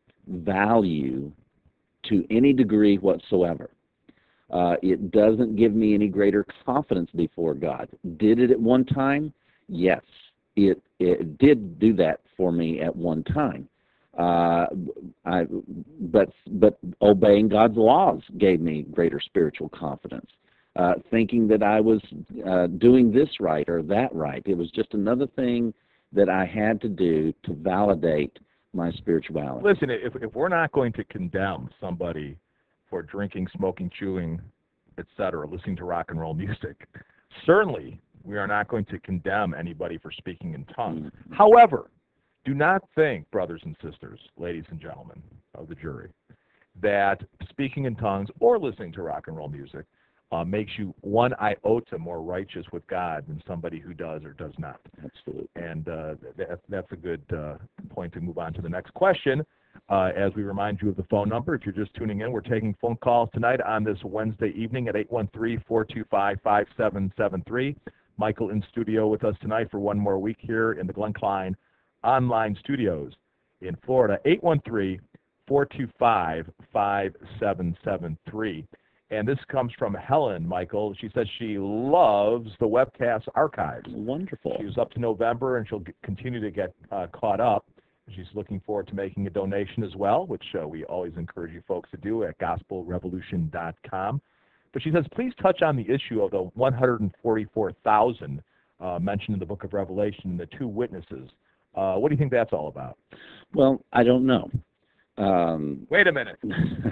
value to any degree whatsoever. Uh, it doesn't give me any greater confidence before God. Did it at one time? Yes. It, it did do that for me at one time. Uh, I, but, but obeying God's laws gave me greater spiritual confidence. Uh, thinking that I was uh, doing this right or that right. It was just another thing that I had to do to validate my spirituality. Listen, if, if we're not going to condemn somebody for drinking, smoking, chewing, et cetera, listening to rock and roll music, certainly we are not going to condemn anybody for speaking in tongues. Mm-hmm. However, do not think, brothers and sisters, ladies and gentlemen of the jury, that speaking in tongues or listening to rock and roll music uh, makes you one iota more righteous with God than somebody who does or does not. Absolutely. And uh, that, that's a good uh, point to move on to the next question. Uh, as we remind you of the phone number, if you're just tuning in, we're taking phone calls tonight on this Wednesday evening at eight one three, four two five, five seven seven three. Michael in studio with us tonight for one more week here in the Glenn Klein Online Studios in Florida, eight one three, four two five, five seven seven three. And this comes from Helen, Michael. She says she loves the webcast archives. Wonderful. She's up to November, and she'll get, continue to get uh, caught up. She's looking forward to making a donation as well, which uh, we always encourage you folks to do at gospel revolution dot com. But she says, please touch on the issue of the one hundred forty-four thousand uh, mentioned in the book of Revelation and the two witnesses. Uh, what do you think that's all about? Well, I don't know. Um, Wait a minute.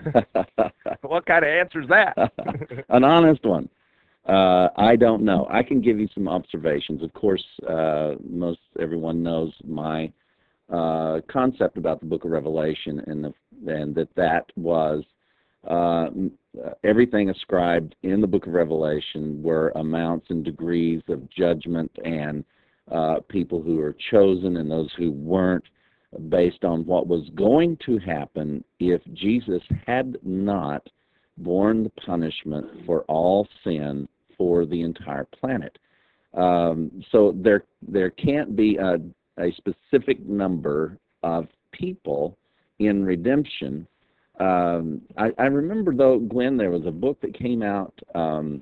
What kind of answer is that? An honest one. Uh, I don't know. I can give you some observations. Of course, uh, most everyone knows my uh, concept about the book of Revelation, and, the, and that that was uh, everything ascribed in the book of Revelation were amounts and degrees of judgment and uh, people who are chosen and those who weren't, based on what was going to happen if Jesus had not borne the punishment for all sin for the entire planet. Um, so there there can't be a, a specific number of people in redemption. Um, I, I remember, though, Glenn, there was a book that came out. Um,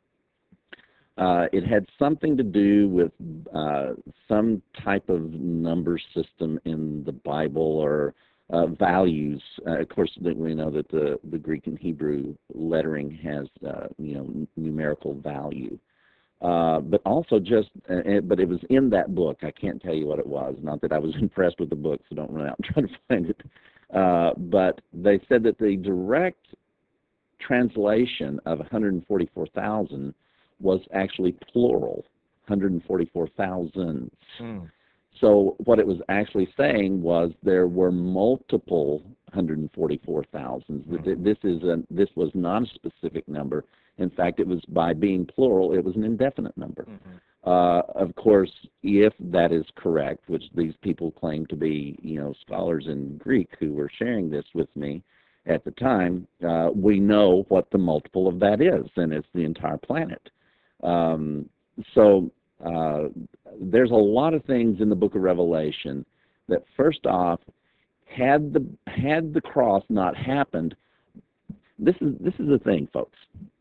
Uh, it had something to do with uh, some type of number system in the Bible, or uh, values. Uh, of course, that we know that the, the Greek and Hebrew lettering has, uh, you know, n- numerical value. Uh, but also just, uh, but it was in that book. I can't tell you what it was. Not that I was impressed with the book, so don't run out and try to find it. Uh, but they said that the direct translation of one hundred forty-four thousand was actually plural, one hundred forty-four thousand. Mm. So what it was actually saying was there were multiple one hundred forty-four thousands. Mm. This is a, this was not a specific number. In fact, it was, by being plural, it was an indefinite number. Mm-hmm. Uh, of course, if that is correct, which these people claim to be, you know, scholars in Greek who were sharing this with me at the time, uh, we know what the multiple of that is, and it's the entire planet. Um, so uh, there's a lot of things in the book of Revelation that, first off, had the had the cross not happened, this is this is the thing, folks.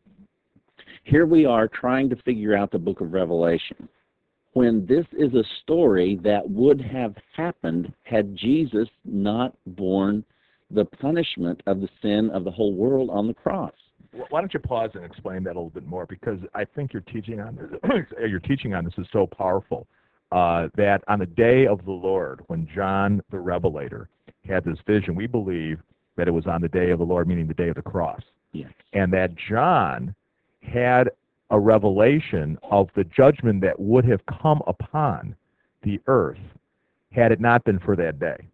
Here we are trying to figure out the book of Revelation, when this is a story that would have happened had Jesus not borne the punishment of the sin of the whole world on the cross. Why don't you pause and explain that a little bit more? Because I think your teaching on this, your teaching on this is so powerful uh, that on the day of the Lord, when John the Revelator had this vision, we believe that it was on the day of the Lord, meaning the day of the cross, Yes. and that John had a revelation of the judgment that would have come upon the earth had it not been for that day.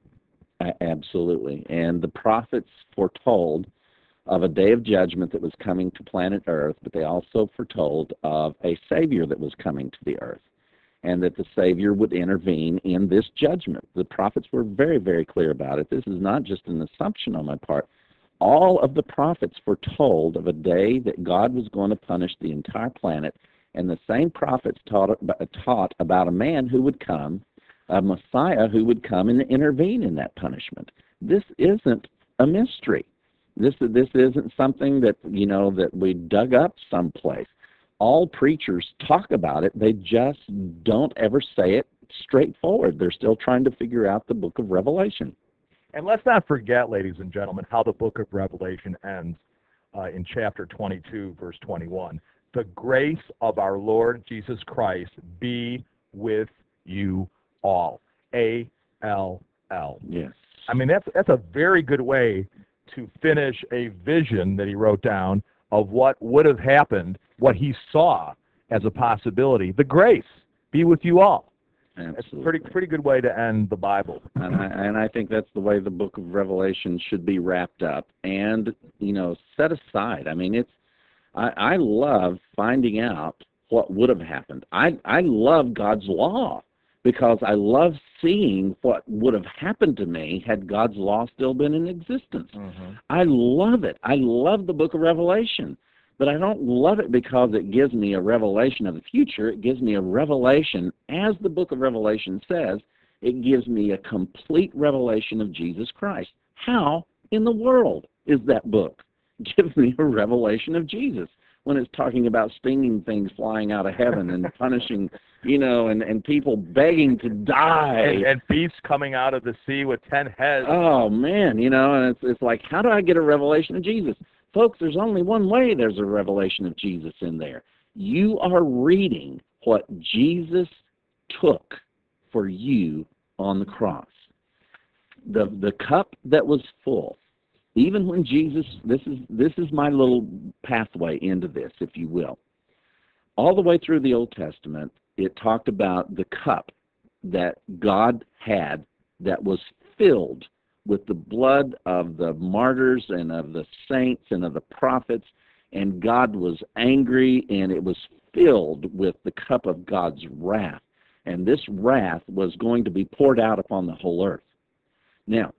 Absolutely. And the prophets foretold of a day of judgment that was coming to planet Earth, but they also foretold of a Savior that was coming to the earth, and that the Savior would intervene in this judgment. The prophets were very, very clear about it. This is not just an assumption on my part. All of the prophets foretold of a day that God was going to punish the entire planet, and the same prophets taught, taught about a man who would come, a Messiah who would come and intervene in that punishment. This isn't a mystery. This this isn't something that, you know, that we dug up someplace. All preachers talk about it. They just don't ever say it straightforward. They're still trying to figure out the book of Revelation. And let's not forget, ladies and gentlemen, how the book of Revelation ends uh, in chapter twenty-two, verse twenty-one. The grace of our Lord Jesus Christ be with you all. A L L. Yes. I mean, that's that's a very good way to finish a vision that he wrote down of what would have happened, what he saw as a possibility. The grace be with you all. Absolutely. It's a pretty pretty good way to end the Bible. And I, and I think that's the way the book of Revelation should be wrapped up and, you know, set aside. I mean, it's I, I love finding out what would have happened. I I love God's law, because I love seeing what would have happened to me had God's law still been in existence. Mm-hmm. I love it. I love the book of Revelation, but I don't love it because it gives me a revelation of the future. It gives me a revelation, as the book of Revelation says, it gives me a complete revelation of Jesus Christ. How in the world is that book? It gives me a revelation of Jesus when it's talking about stinging things flying out of heaven and punishing, you know, and, and people begging to die. And, and beasts coming out of the sea with ten heads. Oh, man, you know, and it's, it's like, how do I get a revelation of Jesus? Folks, there's only one way there's a revelation of Jesus in there. You are reading what Jesus took for you on the cross. The, the cup that was full. Even when Jesus, this is this is my little pathway into this, if you will. All the way through the Old Testament, it talked about the cup that God had that was filled with the blood of the martyrs and of the saints and of the prophets, and God was angry, and it was filled with the cup of God's wrath. And this wrath was going to be poured out upon the whole earth. Now,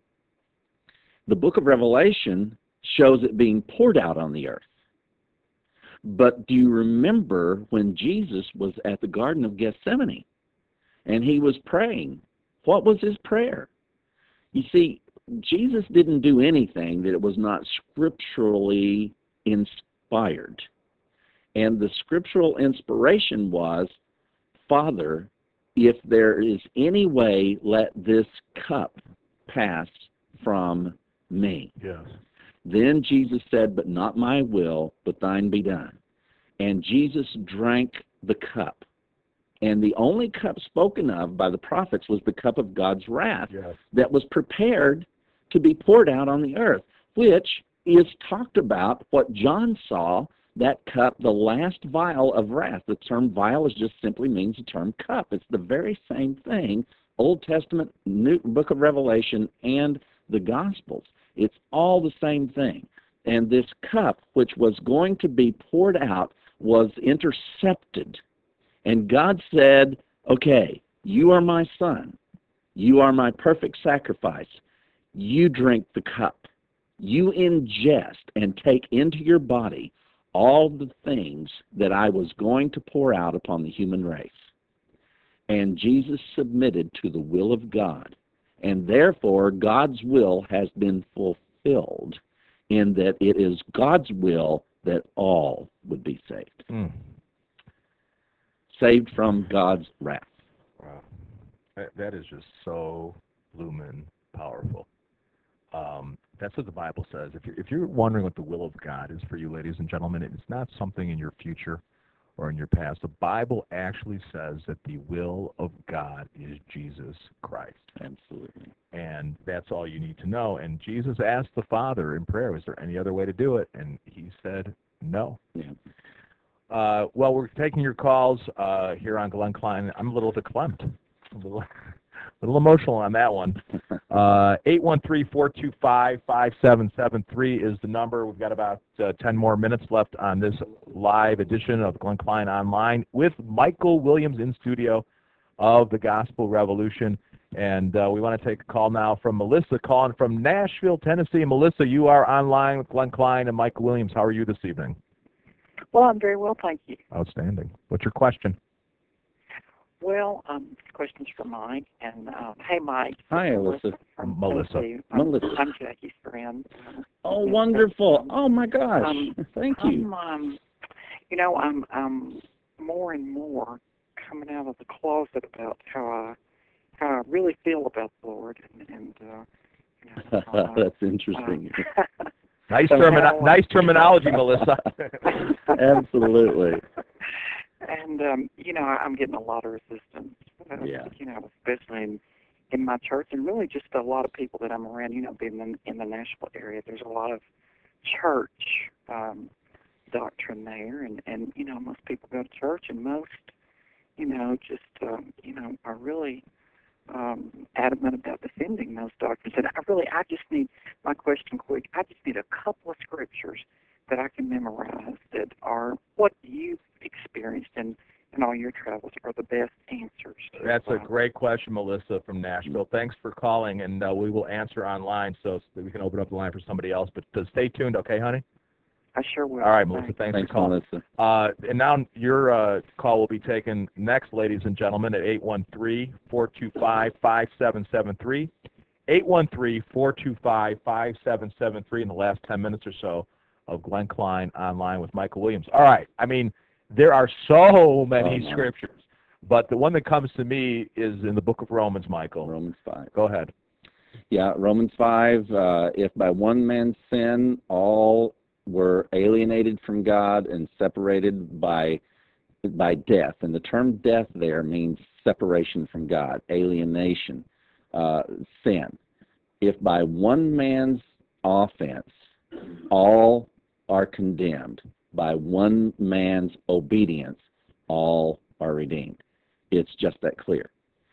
the book of Revelation shows it being poured out on the earth. But do you remember when Jesus was at the Garden of Gethsemane and he was praying? What was his prayer? You see, Jesus didn't do anything that was not scripturally inspired. And the scriptural inspiration was, Father, if there is any way, let this cup pass from me. Yes. Then Jesus said, but not my will, but thine be done. And Jesus drank the cup. And the only cup spoken of by the prophets was the cup of God's wrath Yes. that was prepared to be poured out on the earth, which is talked about what John saw, that cup, the last vial of wrath. The term vial is just simply means the term cup. It's the very same thing, Old Testament, New Book of Revelation, and the Gospels. It's all the same thing. And this cup, which was going to be poured out, was intercepted. And God said, okay, you are my son. You are my perfect sacrifice. You drink the cup. You ingest and take into your body all the things that I was going to pour out upon the human race. And Jesus submitted to the will of God. And therefore, God's will has been fulfilled in that it is God's will that all would be saved. Mm. Saved from God's wrath. Wow. That, that is just so lumen powerful. Um, that's what the Bible says. If you're, if you're wondering what the will of God is for you, ladies and gentlemen, it's not something in your future or in your past. The Bible actually says that the will of God is Jesus Christ. Absolutely. And that's all you need to know. And Jesus asked the Father in prayer, is there any other way to do it? And he said no. Yeah. Uh, well, we're taking your calls uh, here on Glenn Klein. I'm a little verklempt, a little, a little emotional on that one. Uh, eight one three, four two five, five seven seven three is the number. We've got about uh, ten more minutes left on this live edition of Glenn Klein Online with Michael Williams in studio of the Gospel Revolution. And uh, we want to take a call now from Melissa calling from Nashville, Tennessee. Melissa, you are online with Glenn Klein and Michael Williams. How are you this evening? Well, I'm very well, thank you. Outstanding. What's your question? Well, um, this question's for Mike. And uh, hey, Mike. Hi, Alyssa. From Melissa. Tennessee. I'm, Melissa. I'm Jackie's friend. Oh, wonderful. Oh, my gosh. Um, Thank you. I'm, um, you know, I'm, I'm more and more coming out of the closet about how I, how I really feel about the Lord. And, and uh, you know, uh, That's interesting. Uh, Nice, So termino- how- nice terminology, Melissa. Absolutely. And, um, you know, I, I'm getting a lot of resistance, uh, Yeah. you know, especially in, in my church and really just a lot of people that I'm around, you know, being in, in the Nashville area. There's a lot of church um, doctrine there. And, and, you know, most people go to church and most, you know, just, um, you know, are really um, adamant about defending those doctrines. And I really, I just need, my question quick, I just need a couple of scriptures that I can memorize that are what you've experienced in, in all your travels are the best answers. That's a Uh, great question, Melissa from Nashville. Thanks for calling, and uh, we will answer online so that we can open up the line for somebody else. But uh, stay tuned, okay, honey? I sure will. All right, Melissa, thanks, Thanks, for calling. Melissa. Uh, and now your uh, call will be taken next, ladies and gentlemen, at eight one three, four two five, five seven seven three. eight one three, four two five, five seven seven three in the last ten minutes or so of Glenn Klein Online with Michael Williams. All right, I mean, there are so many Oh, no. scriptures, but the one that comes to me is in the book of Romans, Michael. Romans five. Go ahead. Yeah, Romans five, uh, if by one man's sin all were alienated from God and separated by by death, and the term death there means separation from God, alienation, uh, sin. If by one man's offense all are condemned, by one man's obedience all are redeemed. It's just that clear.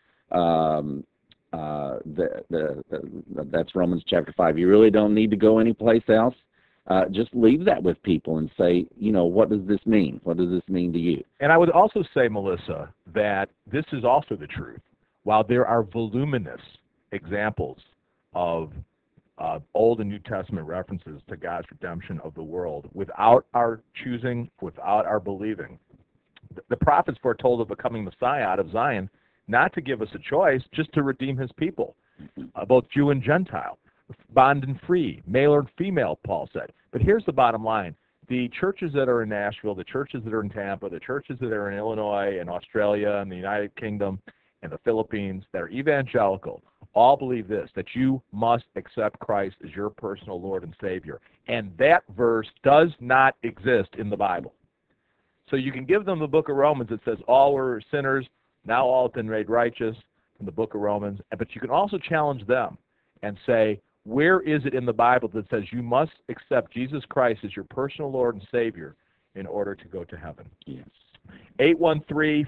Um, uh, the, the, the, that's Romans chapter five. You really don't need to go anyplace else. Uh, just leave that with people and say, you know, what does this mean? What does this mean to you? And I would also say, Melissa, that this is also the truth. While there are voluminous examples of uh, Old and New Testament references to God's redemption of the world, without our choosing, without our believing, the, the prophets foretold of becoming Messiah out of Zion, not to give us a choice, just to redeem his people, uh, both Jew and Gentile, bond and free, male or female, Paul said. But here's the bottom line. The churches that are in Nashville, the churches that are in Tampa, the churches that are in Illinois and Australia and the United Kingdom and the Philippines that are evangelical all believe this, that you must accept Christ as your personal Lord and Savior. And that verse does not exist in the Bible. So you can give them the book of Romans that says all were sinners, now all have been made righteous in the book of Romans. But you can also challenge them and say, where is it in the Bible that says you must accept Jesus Christ as your personal Lord and Savior in order to go to heaven? Yes. eight one three,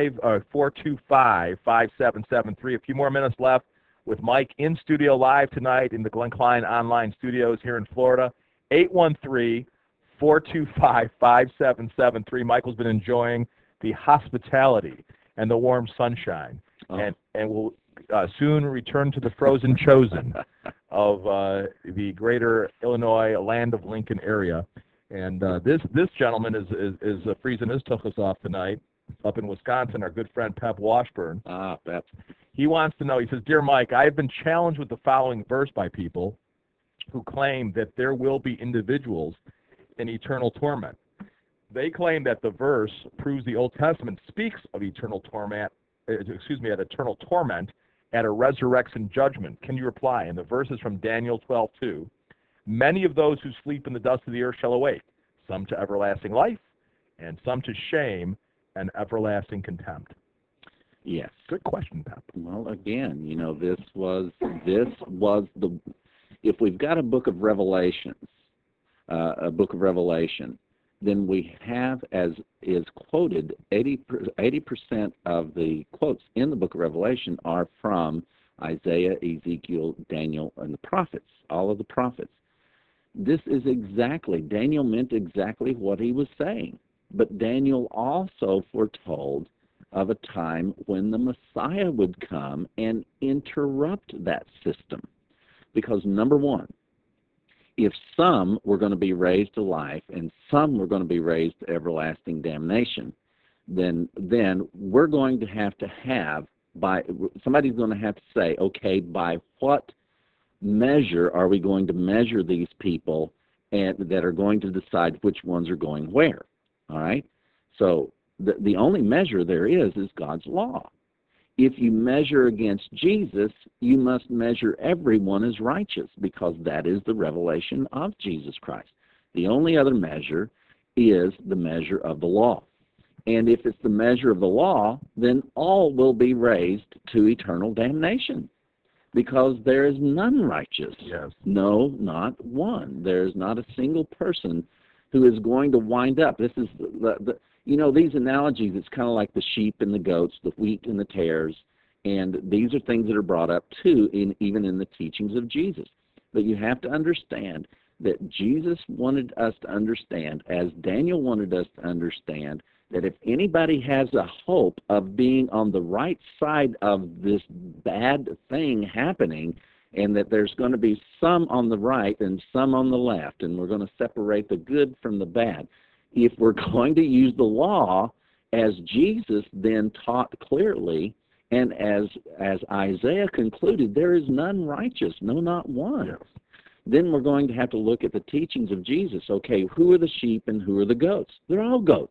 four two five, five seven seven three. A few more minutes left with Mike in studio live tonight in the Glenn Klein online studios here in Florida. eight one three, four two five, five seven seven three. Michael's been enjoying the hospitality and the warm sunshine, Oh. and, and will uh, soon return to the frozen chosen of uh, the greater Illinois, land of Lincoln area. And uh, this this gentleman is is, is uh, freezing his tuchus off tonight up in Wisconsin. Our good friend Pep Washburn. Ah, Pep. He wants to know. He says, "Dear Mike, I have been challenged with the following verse by people who claim that there will be individuals in eternal torment. They claim that the verse proves the Old Testament speaks of eternal torment. Uh, excuse me, at eternal torment at a resurrection judgment. Can you reply?" And the verse is from Daniel twelve two. "Many of those who sleep in the dust of the earth shall awake, some to everlasting life, and some to shame and everlasting contempt." Yes. Good question, Pep. Well, again, you know, this was this was the if we've got a book of Revelations, uh, a book of Revelation, then we have, as is quoted, eighty percent of the quotes in the book of Revelation are from Isaiah, Ezekiel, Daniel, and the prophets, all of the prophets. This is exactly, Daniel meant exactly what he was saying. But Daniel also foretold of a time when the Messiah would come and interrupt that system. Because, number one, if some were going to be raised to life and some were going to be raised to everlasting damnation, then then we're going to have to have, by somebody's going to have to say, okay, by what measure are we going to measure these people and that are going to decide which ones are going where? All right? So the, the only measure there is is God's law. If you measure against Jesus, you must measure everyone as righteous, because that is the revelation of Jesus Christ. The only other measure is the measure of the law. And if it's the measure of the law, then all will be raised to eternal damnation, because there is none righteous. Yes. No, not one. There is not a single person who is going to wind up. This is the, the you know, these analogies, it's kind of like the sheep and the goats, the wheat and the tares, and these are things that are brought up too, in even in the teachings of Jesus. But you have to understand that Jesus wanted us to understand, as Daniel wanted us to understand, that if anybody has a hope of being on the right side of this bad thing happening, and that there's going to be some on the right and some on the left, and we're going to separate the good from the bad. If we're going to use the law as Jesus then taught clearly, and as as Isaiah concluded, there is none righteous, no, not one. Yes. Then we're going to have to look at the teachings of Jesus. Okay, who are the sheep and who are the goats? They're all goats.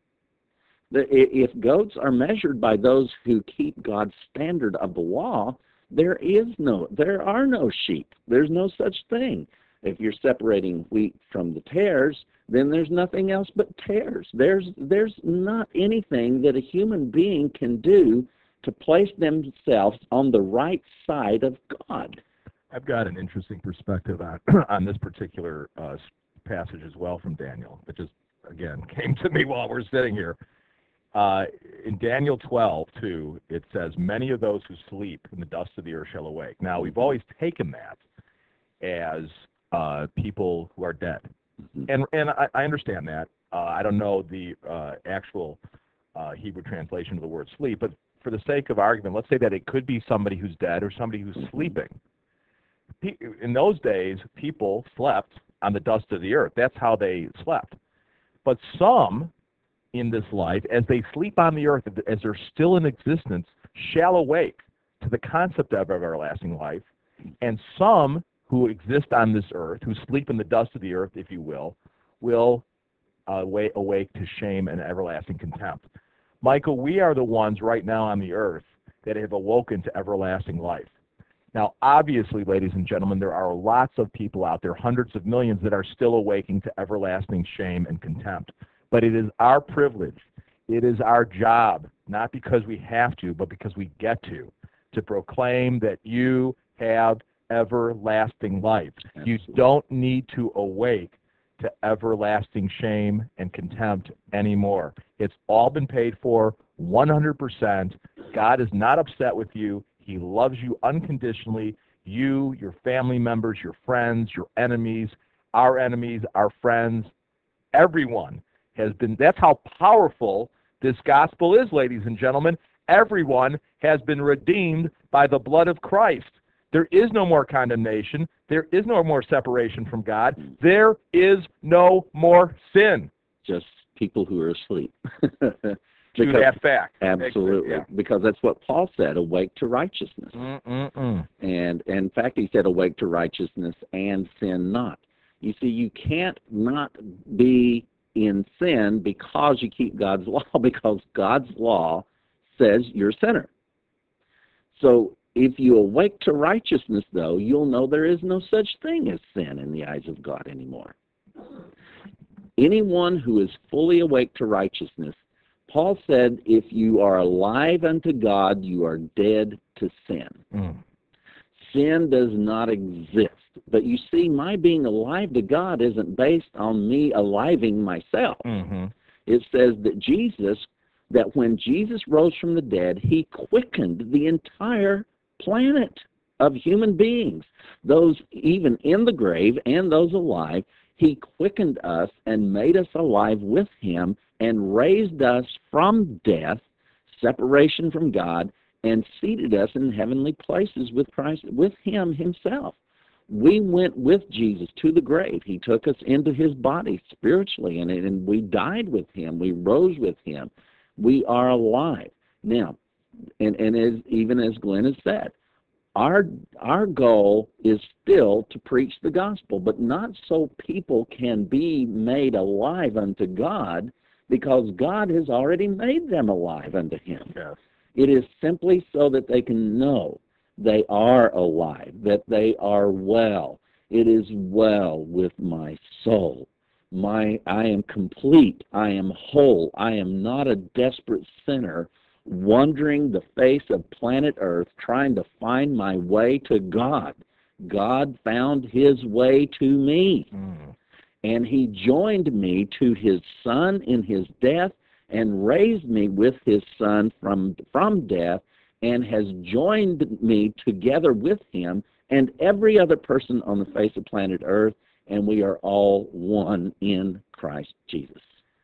The, if goats are measured by those who keep God's standard of the law, there is no, there are no sheep. There's no such thing. If you're separating wheat from the tares, then there's nothing else but tares. There's there's not anything that a human being can do to place themselves on the right side of God. I've got an interesting perspective on on this particular uh, passage as well from Daniel. That just, again, came to me while we're sitting here. Uh, in Daniel twelve, two, it says, "Many of those who sleep in the dust of the earth shall awake." Now, we've always taken that as uh, people who are dead. And and I, I understand that. Uh, I don't know the uh, actual uh, Hebrew translation of the word sleep, but for the sake of argument, let's say that it could be somebody who's dead or somebody who's sleeping. In those days, people slept on the dust of the earth. That's how they slept. But some in this life, as they sleep on the earth, as they're still in existence, shall awake to the concept of everlasting life. And some who exist on this earth, who sleep in the dust of the earth, if you will, will uh, awake to shame and everlasting contempt. Michael, we are the ones right now on the earth that have awoken to everlasting life. Now, obviously, ladies and gentlemen, there are lots of people out there, hundreds of millions, that are still awaking to everlasting shame and contempt. But it is our privilege, it is our job, not because we have to, but because we get to, to proclaim that you have everlasting life. Absolutely. You don't need to awake to everlasting shame and contempt anymore. It's all been paid for one hundred percent. God is not upset with you. He loves you unconditionally. You, your family members, your friends, your enemies, our enemies, our friends, everyone has been, that's how powerful this gospel is, ladies and gentlemen. Everyone has been redeemed by the blood of Christ. There is no more condemnation. There is no more separation from God. There is no more sin. Just people who are asleep. To Because- that fact. Absolutely, Yeah. because that's what Paul said, awake to righteousness. Mm-mm-mm. And, and in fact, he said, awake to righteousness and sin not. You see, you can't not be in sin because you keep God's law, because God's law says you're a sinner. So if you awake to righteousness, though, you'll know there is no such thing as sin in the eyes of God anymore. Anyone who is fully awake to righteousness, Paul said, if you are alive unto God, you are dead to sin. Mm. Sin does not exist. But you see, my being alive to God isn't based on me aliving myself. Mm-hmm. It says that Jesus, that when Jesus rose from the dead, he quickened the entire planet of human beings, those even in the grave and those alive. He quickened us and made us alive with him and raised us from death, separation from God, and seated us in heavenly places with Christ, with him himself. We went with Jesus to the grave. He took us into his body spiritually, and, and we died with him. We rose with him. We are alive. Now, and, and as, even as Glenn has said, our, our goal is still to preach the gospel, but not so people can be made alive unto God, because God has already made them alive unto him. Yes. It is simply so that they can know they are alive, that they are well. It is well with my soul. My, I am complete. I am whole. I am not a desperate sinner wandering the face of planet Earth trying to find my way to God. God found his way to me. Mm. And he joined me to his Son in his death and raised me with his Son from, from death, and has joined me together with him and every other person on the face of planet Earth, and we are all one in Christ Jesus.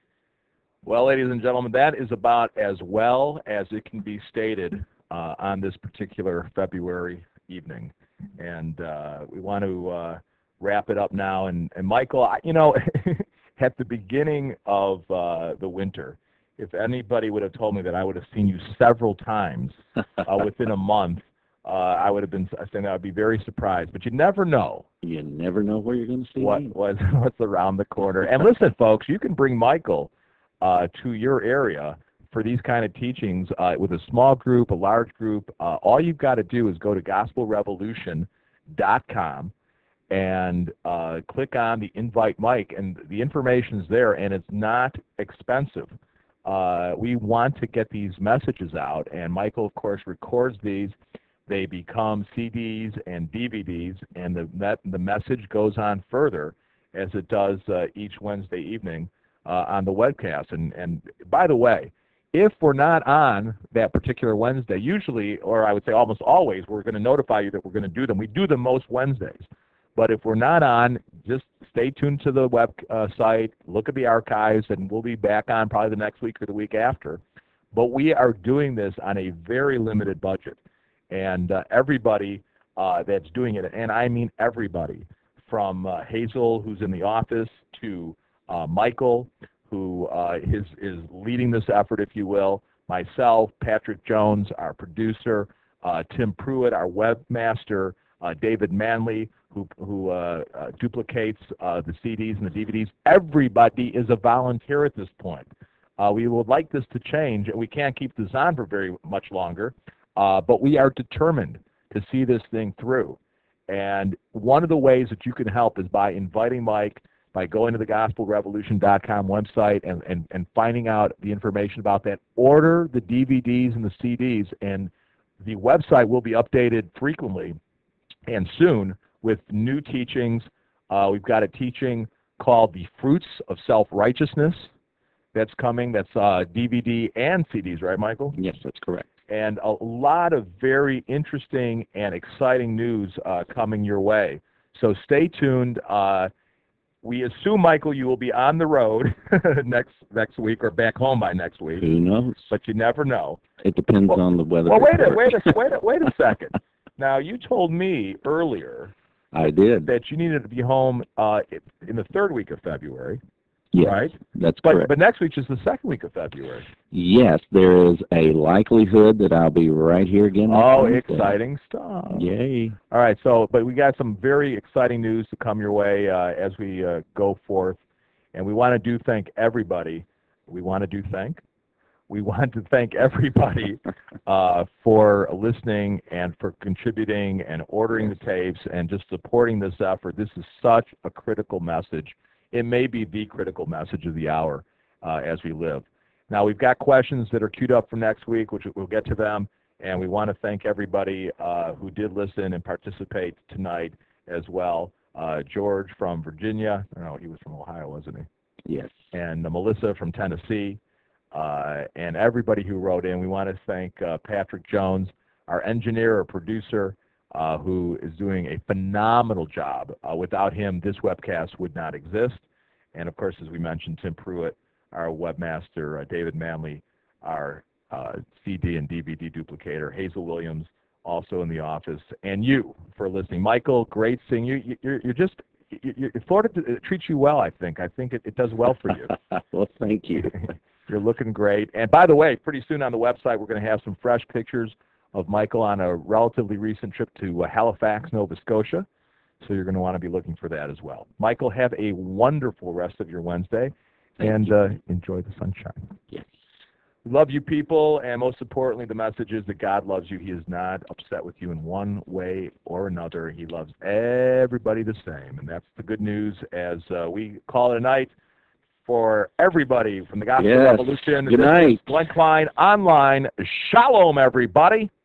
Well, ladies and gentlemen, that is about as well as it can be stated uh, on this particular February evening. And uh, we want to uh, wrap it up now. And, and Michael, I, you know, at the beginning of uh, the winter, if anybody would have told me that I would have seen you several times uh, within a month, uh, I would have been saying that I would be very surprised. But you never know. You never know where you're going to see what me. was what's around the corner. And listen, folks, you can bring Michael uh, to your area for these kind of teachings uh, with a small group, a large group. Uh, all you've got to do is go to gospel revolution dot com and uh, click on the invite Mike, and the information's there, and it's not expensive. Uh, we want to get these messages out, and Michael, of course, records these. They become C Ds and D V Ds, and the, that, the message goes on further as it does uh, each Wednesday evening uh, on the webcast. And, and by the way, if we're not on that particular Wednesday, usually, or I would say almost always, we're going to notify you that we're going to do them. We do them most Wednesdays. But if we're not on, just stay tuned to the web uh, site, look at the archives, and we'll be back on probably the next week or the week after. But we are doing this on a very limited budget. And uh, everybody uh, that's doing it, and I mean everybody, from uh, Hazel, who's in the office, to uh, Michael, who uh, is, is leading this effort, if you will, myself, Patrick Jones, our producer, uh, Tim Pruitt, our webmaster, uh, David Manley, who, who uh, uh, duplicates uh, the C Ds and the D V Ds. Everybody is a volunteer at this point. Uh, we would like this to change, and we can't keep this on for very much longer. Uh, but we are determined to see this thing through. And one of the ways that you can help is by inviting Mike, by going to the gospel revolution dot com website and, and, and finding out the information about that. Order the D V Ds and the C Ds, and the website will be updated frequently and soon with new teachings. Uh, we've got a teaching called The Fruits of Self-Righteousness that's coming. That's uh, D V D and C Ds, right, Michael? Yes, that's correct. And a lot of very interesting and exciting news uh, coming your way. So stay tuned. Uh, we assume, Michael, you will be on the road next next week or back home by next week. Who knows? But you never know. It depends well, on the weather. Well, wait a, report. wait a, wait a, wait a second. Now, you told me earlier I did. that you needed to be home uh, in the third week of February, Yes, right? that's But, correct. but next week is the second week of February. Yes, there is a likelihood that I'll be right here again. next Oh, Wednesday. exciting stuff. Yay. All right, so, but we got some very exciting news to come your way uh, as we uh, go forth. And we want to do thank everybody. We want to do thank. We want to thank everybody uh, for listening and for contributing and ordering the tapes and just supporting this effort. This is such a critical message. It may be the critical message of the hour uh, as we live. Now, we've got questions that are queued up for next week, which we'll get to them. And we want to thank everybody uh, who did listen and participate tonight as well. Uh, George from Virginia. No, he was from Ohio, wasn't he? Yes. And uh, Melissa from Tennessee. Uh, and everybody who wrote in. We want to thank uh, Patrick Jones, our engineer or producer, uh, who is doing a phenomenal job. Uh, without him, this webcast would not exist. And, of course, as we mentioned, Tim Pruitt, our webmaster, uh, David Manley, our uh, C D and D V D duplicator, Hazel Williams, also in the office, and you for listening. Michael, great seeing you. you you're, you're just, you're, Florida treats you well, I think. I think it, it does well for you. Well, thank you. You're looking great. And by the way, pretty soon on the website, we're going to have some fresh pictures of Michael on a relatively recent trip to uh, Halifax, Nova Scotia. So you're going to want to be looking for that as well. Michael, have a wonderful rest of your Wednesday, Thank and you. uh, enjoy the sunshine. Yes. We love you people, and most importantly, the message is that God loves you. He is not upset with you in one way or another. He loves everybody the same, and that's the good news as uh, we call it a night. For everybody from the Gospel Yes. Revolution, Good this night. is Glenn Klein online. Shalom, everybody.